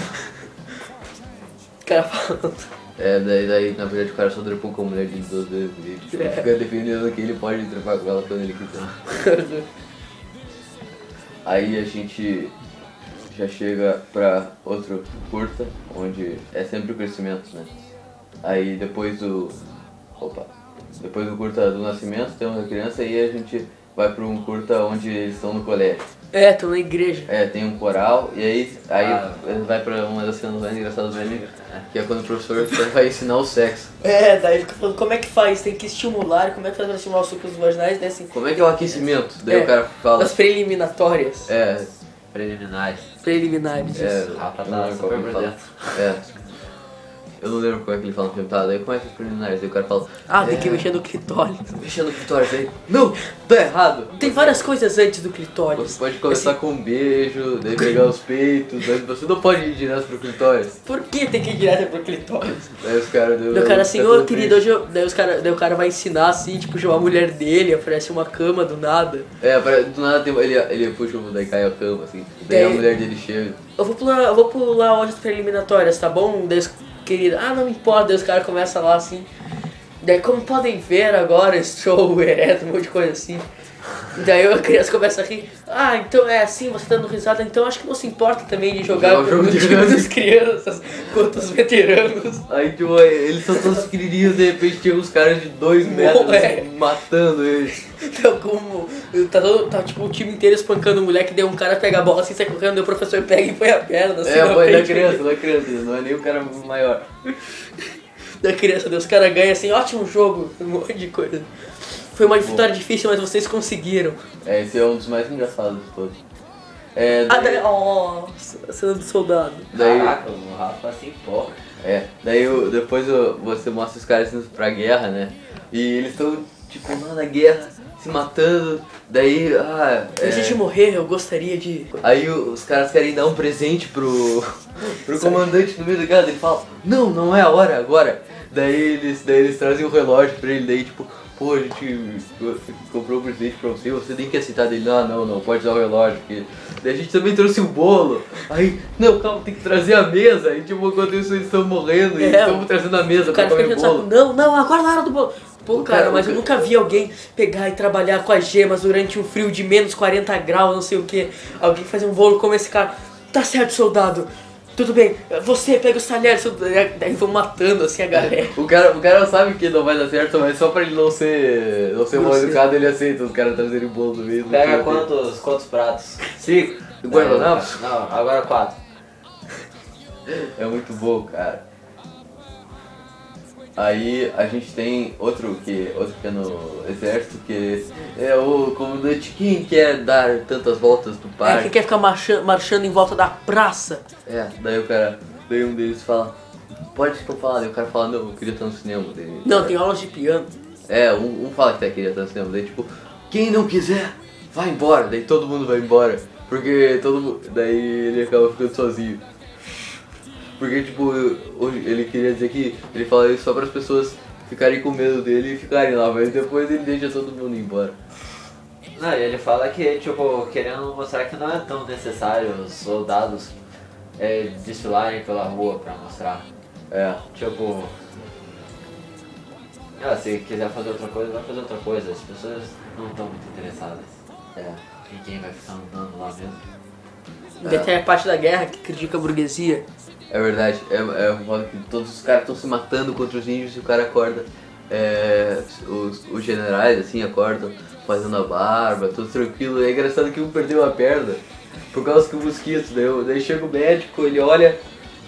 O cara falando. Daí na verdade o cara só trepou com a mulher de 2 vezes e tipo, fica defendendo que ele pode trepar com ela quando ele quiser. Aí a gente já chega pra outro curta, onde é sempre o crescimento, né? Aí depois do curta do nascimento, temos a criança e a gente vai pra um curta onde eles estão no colégio. Tô na igreja. Tem um coral e aí vai pra uma das cenas mais engraçadas do anime, que é quando o professor vai ensinar o sexo. Daí fica falando como é que faz, tem que estimular, como é que faz pra estimular os sucos vaginais, né, assim, Como é que é o aquecimento? Daí o cara fala. das preliminatórias. Preliminares. Preliminares, isso. Rafa eu não tá lembro qual super que ele por fala. dentro. Eu não lembro como é que ele fala no filme, tá? Daí como é que é preliminares? Daí o cara fala. Tem que mexer no clitóris. Mexendo no clitóris aí. Não, tá errado. Tem várias coisas antes do clitóris. Você pode começar com um beijo, daí pegar os peitos, mas você não pode ir direto pro clitóris. Por que tem que ir direto pro clitóris? Daí os caras. Daí o cara assim, ô querido, hoje eu... daí o cara vai ensinar assim, tipo, chamar a mulher dele, aparece uma cama do nada. Do nada ele puxa, daí cai a cama, assim. Daí a mulher dele chega. Eu vou pular horas preliminatórias, tá bom? Daí os querido, não me importa, daí os caras começam lá assim. Daí como podem ver agora, estou ereto, um monte de coisa assim. Daí a criança começa a rir. Então é assim, você tá dando risada, então acho que não se importa também de jogar Jogar o jogo com de time criança. das crianças contra os veteranos. Aí tipo, eles são todos pequenininhos, de repente chegam uns caras de 2 metros matando eles. Então como tá tipo o time inteiro espancando o moleque, daí um cara pega a bola assim, sai correndo, daí o professor pega e põe a perna assim na Da frente. criança, não é nem o cara maior. Da criança, daí os caras ganham assim, ótimo jogo, um monte de coisa. Foi uma vitória difícil, mas vocês conseguiram. Esse é um dos mais engraçados de todos. A cena do soldado. Daí, Caraca, o Rafa se empolga. daí depois você mostra os caras indo pra guerra, né? E eles estão, tipo, lá na guerra, se matando. Daí, Antes de morrer, eu gostaria de... Aí os caras querem dar um presente pro comandante no meio da guerra. Ele fala, não é a hora, agora. Daí eles trazem um relógio pra ele, daí tipo... Pô, a gente comprou um presente pra você tem que aceitar dele. Não, pode dar o relógio. Porque... Daí a gente também trouxe o bolo. Aí, não, calma, tem que trazer a mesa. Aí, tipo, enquanto isso eles estão morrendo e estamos trazendo a mesa O pra cara fica comer pensando, bolo. não, agora na hora do bolo. Pô, cara, mas eu nunca vi alguém pegar e trabalhar com as gemas durante um frio de menos 40 graus, não sei o que. Alguém fazer um bolo como esse cara. Tá certo, soldado. Tudo bem, você pega os talheres, daí vão matando assim a galera. O cara sabe que não vai dar certo, mas só pra ele não ser mal educado, ele aceita os caras trazerem bolo no meio. Pega quantos pratos? 5. Do guardanapos? Não, agora 4. É muito bom, cara. Aí a gente tem outro que é no exército, que é o comandante Kim, quer dar tantas voltas no É, parque. que quer ficar marchando em volta da praça. Daí um deles fala, pode falar, daí o cara fala, não, eu queria estar no cinema. Daí, Não, tem aulas de piano. Um fala que queria estar no cinema, daí tipo, quem não quiser, vai embora, daí todo mundo vai embora, porque daí ele acaba ficando sozinho. Porque tipo, ele queria dizer que ele fala isso só para as pessoas ficarem com medo dele e ficarem lá, mas depois ele deixa todo mundo ir embora. Não, e ele fala que, tipo, querendo mostrar que não é tão necessário os soldados desfilarem pela rua pra mostrar. Tipo, se quiser fazer outra coisa, vai fazer outra coisa. As pessoas não estão muito interessadas. Ninguém vai ficar andando lá mesmo. Daí tem a parte da guerra que critica a burguesia. É verdade, foda que todos os caras estão se matando contra os índios e o cara acorda. Os generais assim acordam fazendo a barba, tudo tranquilo. É engraçado que um perdeu a perna por causa que o mosquito deu. Daí chega o médico, ele olha.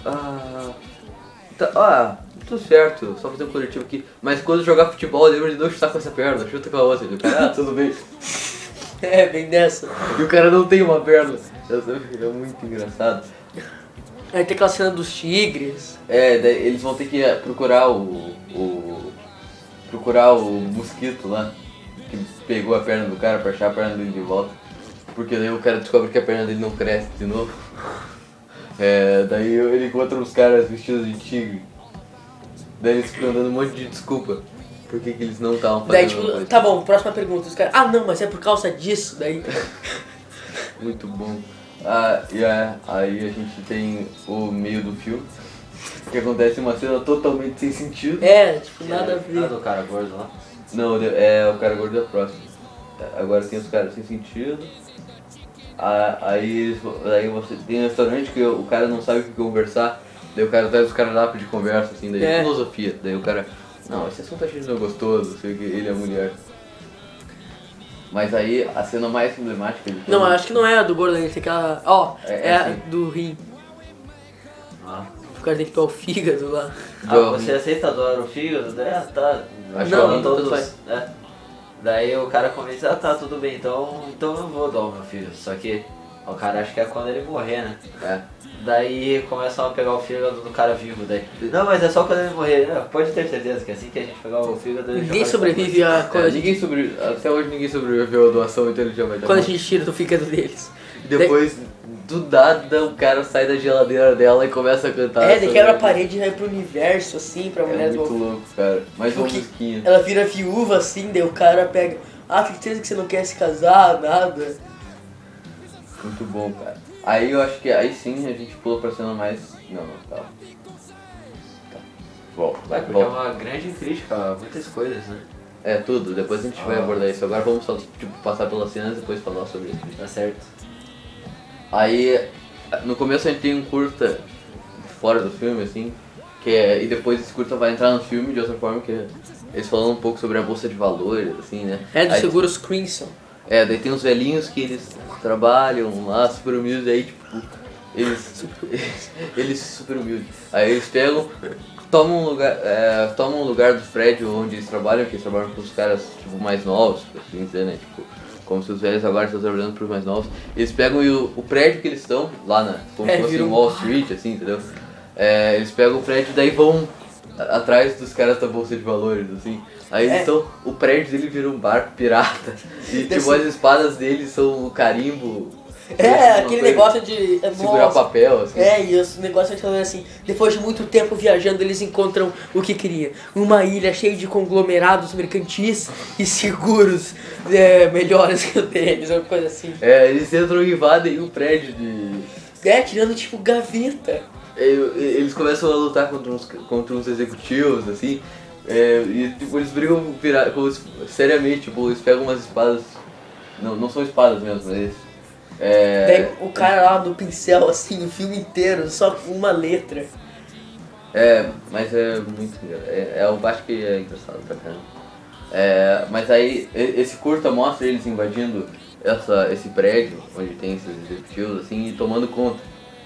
Tudo certo, só fazer um coletivo aqui. Mas quando jogar futebol, lembra de não chutar com essa perna, chuta com a outra. E o cara, tudo bem. É, bem dessa. E o cara não tem uma perna. É muito engraçado. Aí tem aquela cena dos tigres. Daí eles vão ter que procurar procurar o mosquito lá que pegou a perna do cara pra achar a perna dele de volta. Porque daí o cara descobre que a perna dele não cresce de novo. Daí ele encontra uns caras vestidos de tigre. Daí eles ficam dando um monte de desculpa. Por que eles não estavam fazendo Daí tipo, alguma coisa. tá bom, próxima pergunta. Os caras, não, mas é por causa disso. Daí. Muito bom. Aí a gente tem o meio do filme, que acontece uma cena totalmente sem sentido. Tipo, nada a ver. do cara gordo lá. Não, o cara gordo é próximo. Agora tem os caras sem sentido. Aí você tem um restaurante que o cara não sabe o que conversar. Daí o cara traz os caras lá de conversa, assim, daí filosofia. Daí o cara, não, esse assunto a gente não é gostoso, sei que ele é mulher. Mas aí a cena mais emblemática de Não, acho que não é a do gordo, tem aquela. A sim. do rim. O cara tem que pôr o fígado lá. Você aceita doar o fígado? Tá. Acho Não, que não, todos. tanto faz. Daí o cara começa, tá, tudo bem, então eu vou doar o meu filho. Só que o cara acha que é quando ele morrer, né? Daí começam a pegar o fígado do cara vivo, daí. Não, mas é só quando ele morrer. Pode ter certeza que assim que a gente pegar o fígado ele Ninguém já vai sobrevive a quando a gente. Até hoje ninguém sobreviveu à doação, então ele já vai dar. Quando a gente tira do fígado deles. Depois, do nada, o cara sai da geladeira dela e começa a cantar. Daí quebra a parede e vai pro universo, assim, pra mulher muito do. louco, cara. Mais uma Porque musiquinha. ela vira viúva, assim, daí o cara pega. Fica certeza que você não quer se casar, nada. Muito bom, cara. Aí eu acho que aí sim a gente pula pra cena mais. Não, tá. Volta. Vai, porque é uma grande crítica a muitas coisas, né? Tudo. Depois a gente vai abordar isso. Agora vamos só passar pelas cenas e depois falar sobre isso. Tá certo. Aí, no começo a gente tem um curta fora do filme, assim, e depois esse curta vai entrar no filme de outra forma, que eles falam um pouco sobre a bolsa de valores, assim, né? Dos Aí, seguros Crimson. daí tem uns velhinhos que eles trabalham lá, super humildes, aí tipo, eles super humildes. Aí eles pegam, tomam um lugar do prédio onde eles trabalham, que eles trabalham com os caras tipo, mais novos, assim dizer, né? Tipo, como se os velhos agora estão trabalhando para os mais novos. Eles pegam o prédio que eles estão, lá como se fosse em Wall Street, assim, entendeu? Eles pegam o prédio e daí vão atrás dos caras da bolsa de valores, assim. Aí então o prédio dele vira um barco pirata. E tipo, as espadas dele são o carimbo. Aquele negócio de. Segurar papel, assim. E os negócios de falando assim, depois de muito tempo viajando, eles encontram o que queriam. Uma ilha cheia de conglomerados mercantis e seguros melhores que o deles, uma coisa assim. Eles entram e invadem o prédio de. Tirando tipo gaveta. Eles começam a lutar contra uns executivos, assim. E tipo, eles brigam seriamente, tipo, eles pegam umas espadas. Não são espadas mesmo, mas. Daí o cara lá do pincel, assim, o filme inteiro, só com uma letra. Mas é muito. Eu acho que é engraçado pra caramba. Mas aí, esse curta mostra eles invadindo esse prédio, onde tem esses executivos, assim, e tomando conta.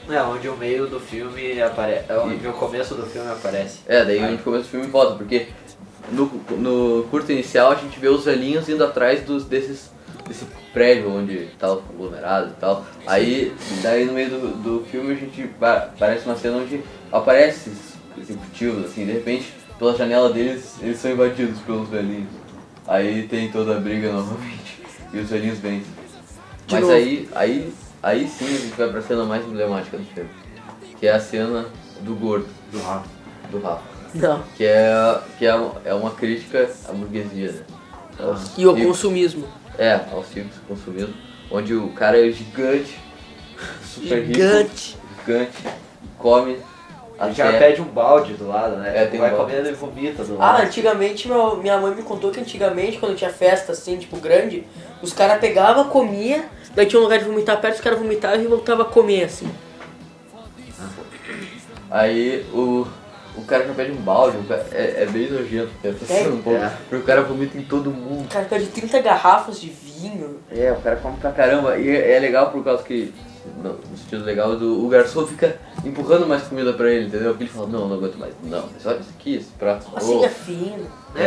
É, onde o meio do filme aparece. É onde o começo do filme aparece. Daí a gente começa o filme e volta, porque no curto inicial a gente vê os velhinhos indo atrás desse prédio onde tá o conglomerado e tal. Aí, daí no meio do filme a gente parece uma cena onde aparece esses executivos, assim, de repente, pela janela deles, eles são invadidos pelos velhinhos. Aí tem toda a briga novamente e os velhinhos vencem. Mas novo. aí sim a gente vai pra cena mais emblemática do filme, que é a cena do gordo, Do Rafa. do Rafa. Não. Que é uma crítica à burguesia, né? E o consumismo. Aos tipos de consumismo, onde o cara é gigante, super Gigante. rico, gigante, come Ele já até... pede um balde do lado, né? tem um Vai balde. comendo e vomita do Ah, lado. antigamente minha mãe me contou que antigamente, quando tinha festa assim, tipo, grande, os caras pegavam, comia, daí tinha um lugar de vomitar perto, os caras vomitavam e voltavam a comer, assim. Aí o cara já pede um balde, é bem nojento, um pouco, porque o cara vomita em todo mundo. O cara pede 30 garrafas de vinho. O cara come pra caramba, e é legal por causa que, no sentido legal, o garçom fica empurrando mais comida pra ele, entendeu? Porque ele fala, não aguento mais, não, mas olha isso aqui, esse prato. Assim é fino.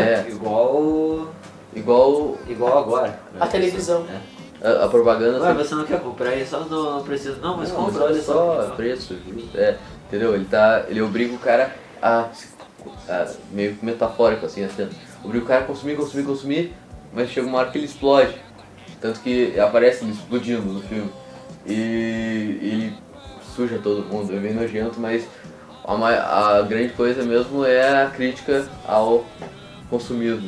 Igual agora. A televisão. A propaganda... Ué, você não quer comprar isso? Só não precisa. Não, mas Não, compra, olha só. preço, entendeu? Ele obriga o cara a meio que metafórico assim, a cena. Obriga o cara a consumir, mas chega uma hora que ele explode. Tanto que aparece ele explodindo no filme. E ele suja todo mundo, é bem nojento, mas a grande coisa mesmo é a crítica ao consumismo.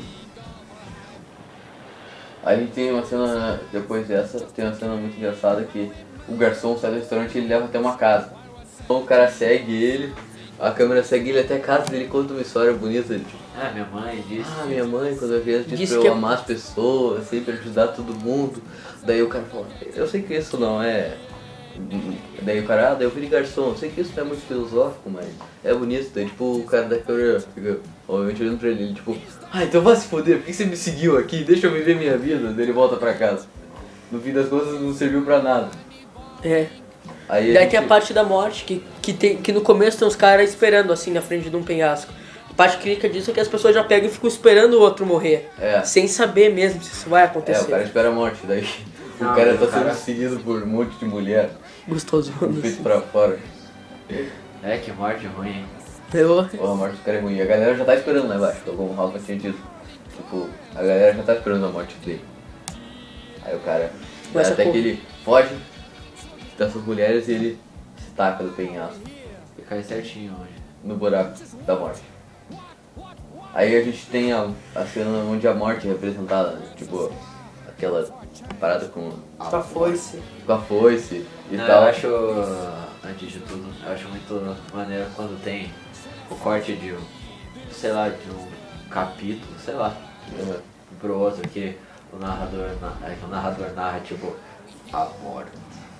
Aí a gente tem uma cena, depois dessa, tem uma cena muito engraçada que o garçom sai do restaurante e ele leva até uma casa. Então o cara segue ele, a câmera segue ele até a casa dele, conta uma história bonita. Ele, tipo, Minha mãe disse. minha mãe quando eu criança disse Disse pra que eu amar as pessoas, sempre ajudar todo mundo. Daí o cara fala, eu sei que isso não é... Daí o cara, daí eu virei garçom, eu sei que isso não é muito filosófico, mas é bonito. Daí tipo, o cara da câmera fica, obviamente, olhando pra ele, tipo, então vai se foder, por que você me seguiu aqui? Deixa eu viver minha vida. Daí ele volta pra casa. No fim das contas não serviu pra nada. Aí Daí tem a parte da morte, que no começo tem uns caras esperando assim na frente de um penhasco. A parte crítica disso é que as pessoas já pegam e ficam esperando o outro morrer. Sem saber mesmo se isso vai acontecer. O cara espera a morte, daí o cara tá sendo seguido por um monte de mulher. Gostoso. Feito pra fora. Que morte ruim, hein? A morte do cara é ruim. A galera já tá esperando lá embaixo, como o Rafa tinha dito. Tipo, a galera já tá esperando a morte dele. Aí o cara, até que ele foge dessas mulheres e ele se taca do penhasco. E cai certinho hoje. No buraco da morte. Aí a gente tem a cena onde a morte é representada, né? Tipo, aquela parada com a foice. Com a foice e Não, tal. eu acho, antes de tudo, eu acho muito maneiro quando tem o corte de um, sei lá, de um capítulo, sei lá, pro outro, que o narrador narra, tipo, a morte.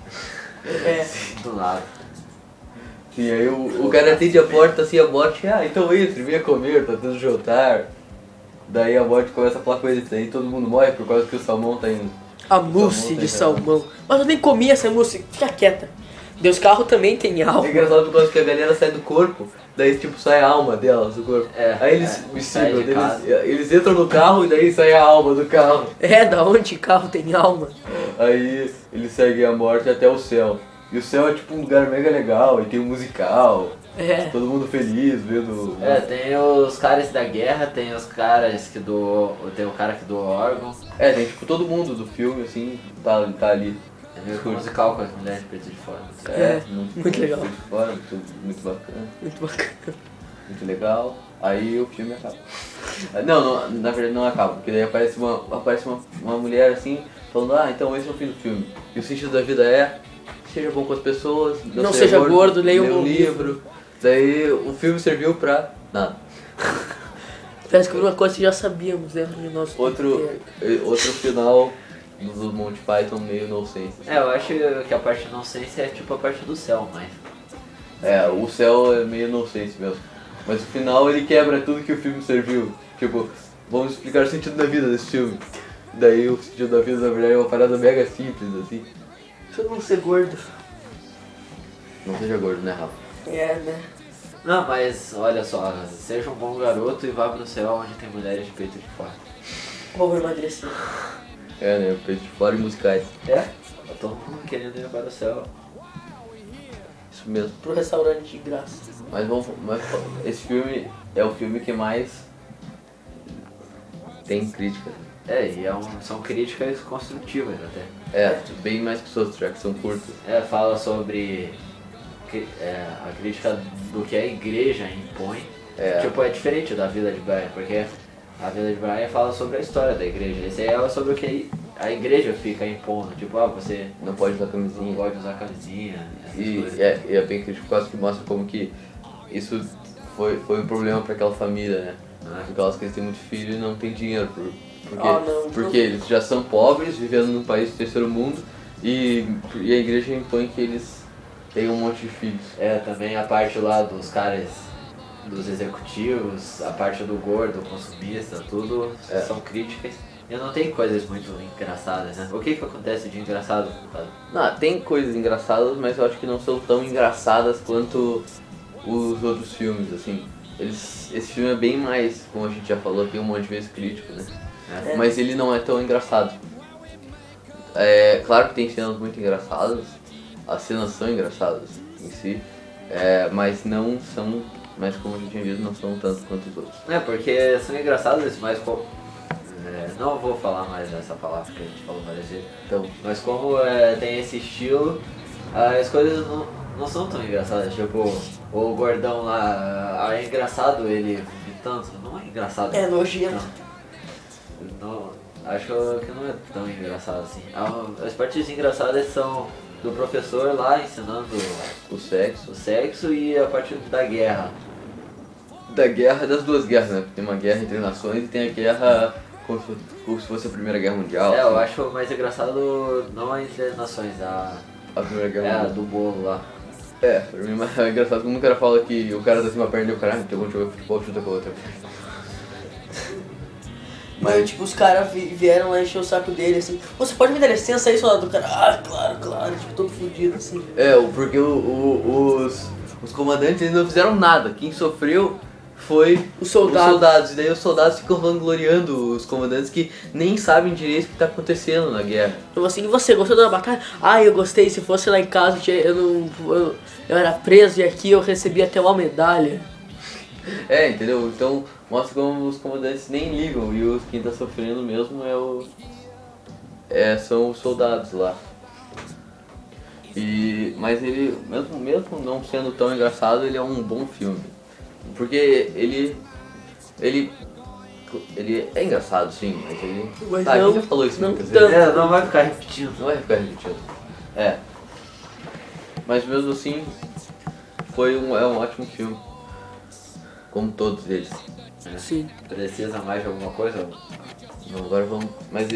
Do nada. Sim, aí o cara atende a porta assim, a morte, então entre, venha comer, tá tendo jantar. Daí a morte começa a falar com ele, daí todo mundo morre por causa que o salmão tá indo. A mousse de salmão. Mas eu nem comi essa mousse, fica quieta. Deus carro também tem alma. É engraçado por causa que a galera sai do corpo, daí tipo sai a alma delas do corpo. Aí eles eles entram no carro e daí sai a alma do carro. Da onde carro tem alma? Aí eles seguem a morte até o céu. E o céu é tipo um lugar mega legal, e tem um musical. Todo mundo feliz, vendo... Tem os caras da guerra, tem os caras que tem o cara que doa órgão. Tem tipo todo mundo do filme, assim, tá ali. É meio que um musical com as mulheres pretas de fora. Muito legal. Preto de fora, muito bacana. Muito bacana. Muito legal. Aí o filme acaba. Não, na verdade não acaba, porque daí aparece uma mulher assim, falando, então esse é o fim do filme. E o sentido da vida é, seja bom com as pessoas, não seja gordo, leia um livro. Daí o filme serviu pra nada. Parece que uma coisa que já sabíamos dentro de nós. Outro final do Monty Python meio nonsense. Eu acho que a parte nonsense é tipo a parte do céu, mas... O céu é meio nonsense mesmo. Mas o final ele quebra tudo que o filme serviu. Tipo, vamos explicar o sentido da vida desse filme. Daí o sentido da vida na verdade é uma parada mega simples, assim. Só não ser gordo. Não seja gordo, né, Rafa? É, né? Não, mas olha só, seja um bom garoto e vá pro céu onde tem mulheres de peito de fora. Vou emagrecer. É, né? Peito de fora e musicais. É? Todo mundo querendo ir para o céu. Isso mesmo. Pro restaurante de graça. Mas esse filme é o filme que mais tem crítica. É, e são críticas construtivas até. É, bem mais que os outros, já que são curtos. É, fala sobre a crítica do que a igreja impõe. É. Tipo, é diferente da Vida de Brian, porque a Vida de Brian fala sobre a história da igreja. Esse aí é sobre o que a igreja fica impondo. Tipo, você Não pode usar não camisinha. pode usar camisinha. Essas E coisas. é bem crítico por causa que mostra como que isso foi um problema para aquela família, né? Por causa que eles têm muito filho e não tem dinheiro. Porque eles já são pobres, vivendo num país do terceiro mundo, e a igreja impõe que eles tenham um monte de filhos. É, também a parte lá dos caras, dos executivos, a parte do gordo, consumista, tudo são críticas. E não tem coisas muito engraçadas, né? O que acontece de engraçado? Não, tem coisas engraçadas, mas eu acho que não são tão engraçadas quanto os outros filmes, assim. Esse filme é bem mais, como a gente já falou, tem um monte de vezes crítico, né? Mas ele não é tão engraçado. É claro que tem cenas muito engraçadas, as cenas são engraçadas em si, mas não são, mas como a gente tinha dito, não são tanto quanto os outros. É, porque são engraçados, mas não vou falar mais essa palavra que a gente falou várias vezes. Então, Mas como tem esse estilo, as coisas não são tão engraçadas. Tipo, o gordão lá, é engraçado ele vomitando, não é engraçado. É nojento. Não, acho que não é tão engraçado assim. As partes engraçadas são do professor lá ensinando o sexo. o sexo e a parte da guerra. Da guerra, das duas guerras, né? Tem uma guerra entre nações e tem a guerra como se fosse a Primeira Guerra Mundial. Eu assim. acho mais engraçado não a entre nações, A Primeira Guerra a Mundial. do bolo lá. Pra mim é engraçado como o cara fala que o cara tá assim uma perna e o cara, então quando joga futebol, chuta com a outra. Mas tipo, os caras vieram lá encher o saco dele assim. Você pode me dar licença aí, soldado? O cara, claro, tipo, todo fudido assim. Porque os comandantes eles não fizeram nada. Quem sofreu foi Os soldados. E daí os soldados ficam vangloriando os comandantes que nem sabem direito o que tá acontecendo na guerra. Então assim, e você gostou da batalha? Eu gostei, se fosse lá em casa eu era preso e aqui eu recebi até uma medalha. Entendeu? Então mostra como os comandantes nem ligam e quem tá sofrendo mesmo são os soldados lá. Mas ele, mesmo não sendo tão engraçado, ele é um bom filme. Porque ele é engraçado sim, mas ele... Mas a não- gente já falou isso não muitas tanto. vezes. Não vai ficar repetindo. Não vai ficar repetindo. Mas mesmo assim, é um ótimo filme. Como todos eles. Sim. Precisa mais de alguma coisa? Não, agora vamos... Mas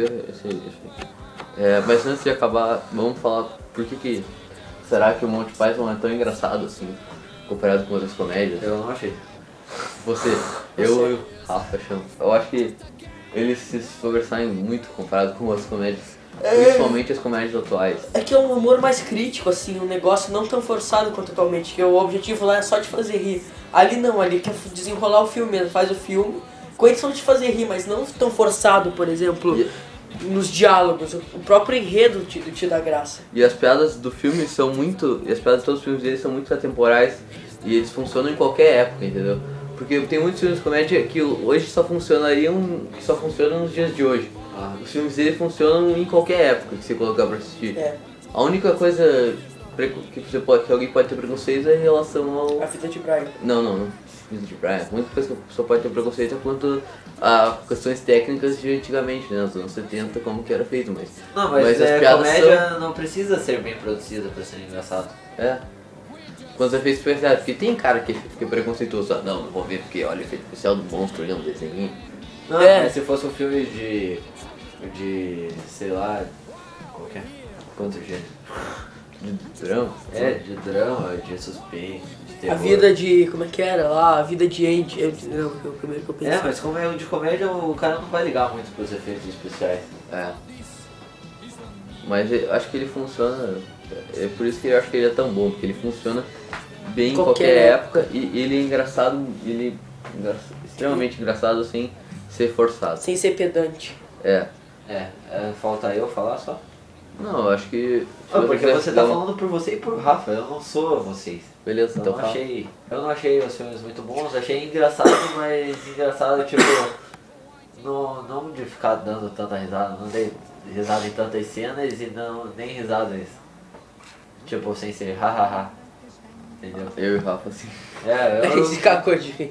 mas antes de acabar, vamos falar por que será que o Monty Python não é tão engraçado assim, comparado com outras comédias? Eu não achei. Eu e o Rafa achamos. Eu acho que eles se sobressaem muito comparado com outras comédias. Principalmente as comédias atuais. É que é um humor mais crítico, assim, um negócio não tão forçado quanto atualmente, que o objetivo lá é só te fazer rir. Ali não, ali quer desenrolar o filme mesmo, faz o filme com a intenção de te fazer rir, mas não tão forçado, por exemplo, nos diálogos. O próprio enredo te dá graça. E as piadas do filme são muito... E as piadas de todos os filmes deles são muito atemporais e eles funcionam em qualquer época, entendeu? Porque tem muitos filmes de comédia que hoje só funcionam nos dias de hoje. Os filmes dele funcionam em qualquer época que você colocar pra assistir. A única coisa que alguém pode ter preconceito é em relação ao... A fita de Brian. Não. Vida de Brian. A única coisa que a pessoa pode ter preconceito é quanto a questões técnicas de antigamente, né? Nos anos 70, como que era feito, mas... Não, mas as piadas comédia não precisa ser bem produzida pra ser engraçado. Quando você fez especial, porque tem cara que fica preconceituoso. Não vou ver porque olha o efeito especial do monstro ali, um desenho. Não, mas se fosse um filme de sei lá, qualquer quanto gênero. De drama? De drama, de suspense, de terror. A vida de... como é que era lá? A vida de Andy. Não, o primeiro que eu pensei. Mas como é de comédia, o cara não vai ligar muito pros efeitos especiais. Mas eu acho que ele funciona É por isso que eu acho que ele é tão bom, porque ele funciona bem em Qualquer qualquer época e ele é engraçado, extremamente engraçado sem ser forçado. Sem ser pedante. Falta eu falar só? Não, eu acho que... Porque quiser você dar tá uma- falando por você e por Rafa, eu não sou vocês. Beleza, então fala. Eu não achei os filmes muito bons, achei engraçado, mas engraçado tipo, não de ficar dando tanta risada, não dei risada em tantas cenas e nem risadas, tipo, sem ser hahaha, entendeu? Eu e o Rafa, assim. Esse cacô de mim.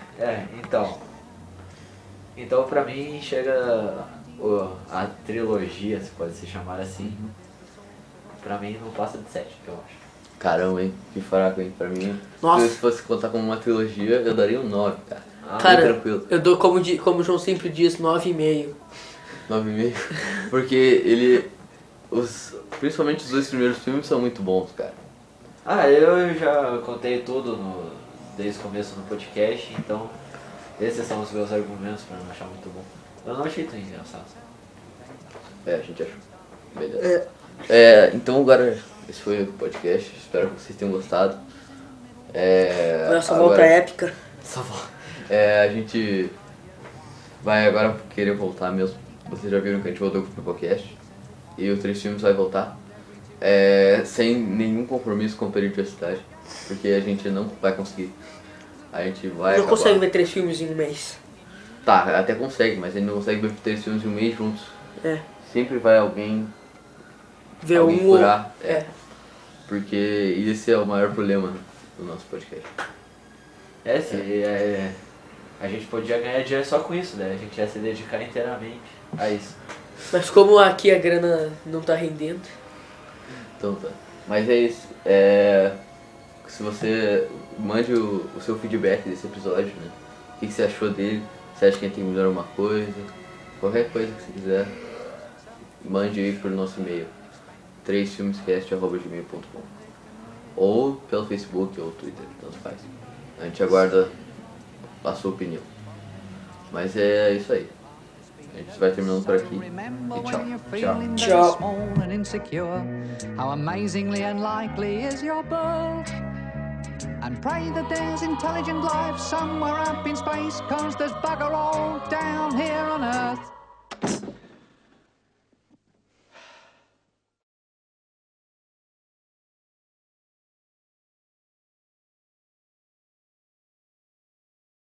Então pra mim chega a trilogia, se pode se chamar assim, pra mim não passa de 7, eu acho. Caramba, hein? Que fraco, hein? Pra mim, Nossa. se fosse contar como uma trilogia, eu daria um 9, cara. Bem Cara, tranquilo. eu dou como o João sempre diz, 9,5. 9,5. Porque ele... principalmente os 2 primeiros filmes são muito bons, cara. Eu já contei tudo desde o começo no podcast, então esses são os meus argumentos pra não achar muito bom. Eu não achei tão engraçado. A gente achou. Beleza. Então agora, esse foi o podcast. Espero que vocês tenham gostado. Nossa volta épica. A gente vai agora querer voltar mesmo. Vocês já viram que a gente voltou com o podcast. E o 3 filmes vai voltar. Sem nenhum compromisso com periodicidade. Porque a gente não vai conseguir. A gente vai Não acabar. consegue ver 3 filmes em um mês. Tá, até consegue, mas a gente não consegue ver 3 filmes em um mês juntos. Sempre vai alguém Ver alguém um ou... furar. Porque esse é o maior problema do nosso podcast. A gente podia ganhar dinheiro só com isso, né? A gente ia se dedicar inteiramente a isso. Mas como aqui a grana não tá rendendo... Então tá. Mas é isso. Se você mande o seu feedback desse episódio, né? O que você achou dele? Você acha que a gente tem que melhorar uma coisa? Qualquer coisa que você quiser, mande aí pro nosso e-mail 3filmescast@gmail.com ou pelo Facebook ou Twitter, tanto faz. A gente aguarda a sua opinião. Mas é isso aí. A gente vai terminando por aqui. Remember E tchau. when you're feeling Tchau. very small and insecure, how amazingly unlikely is your birth. And pray that there's intelligent life somewhere up in space, 'cause there's bugger all down here on Earth.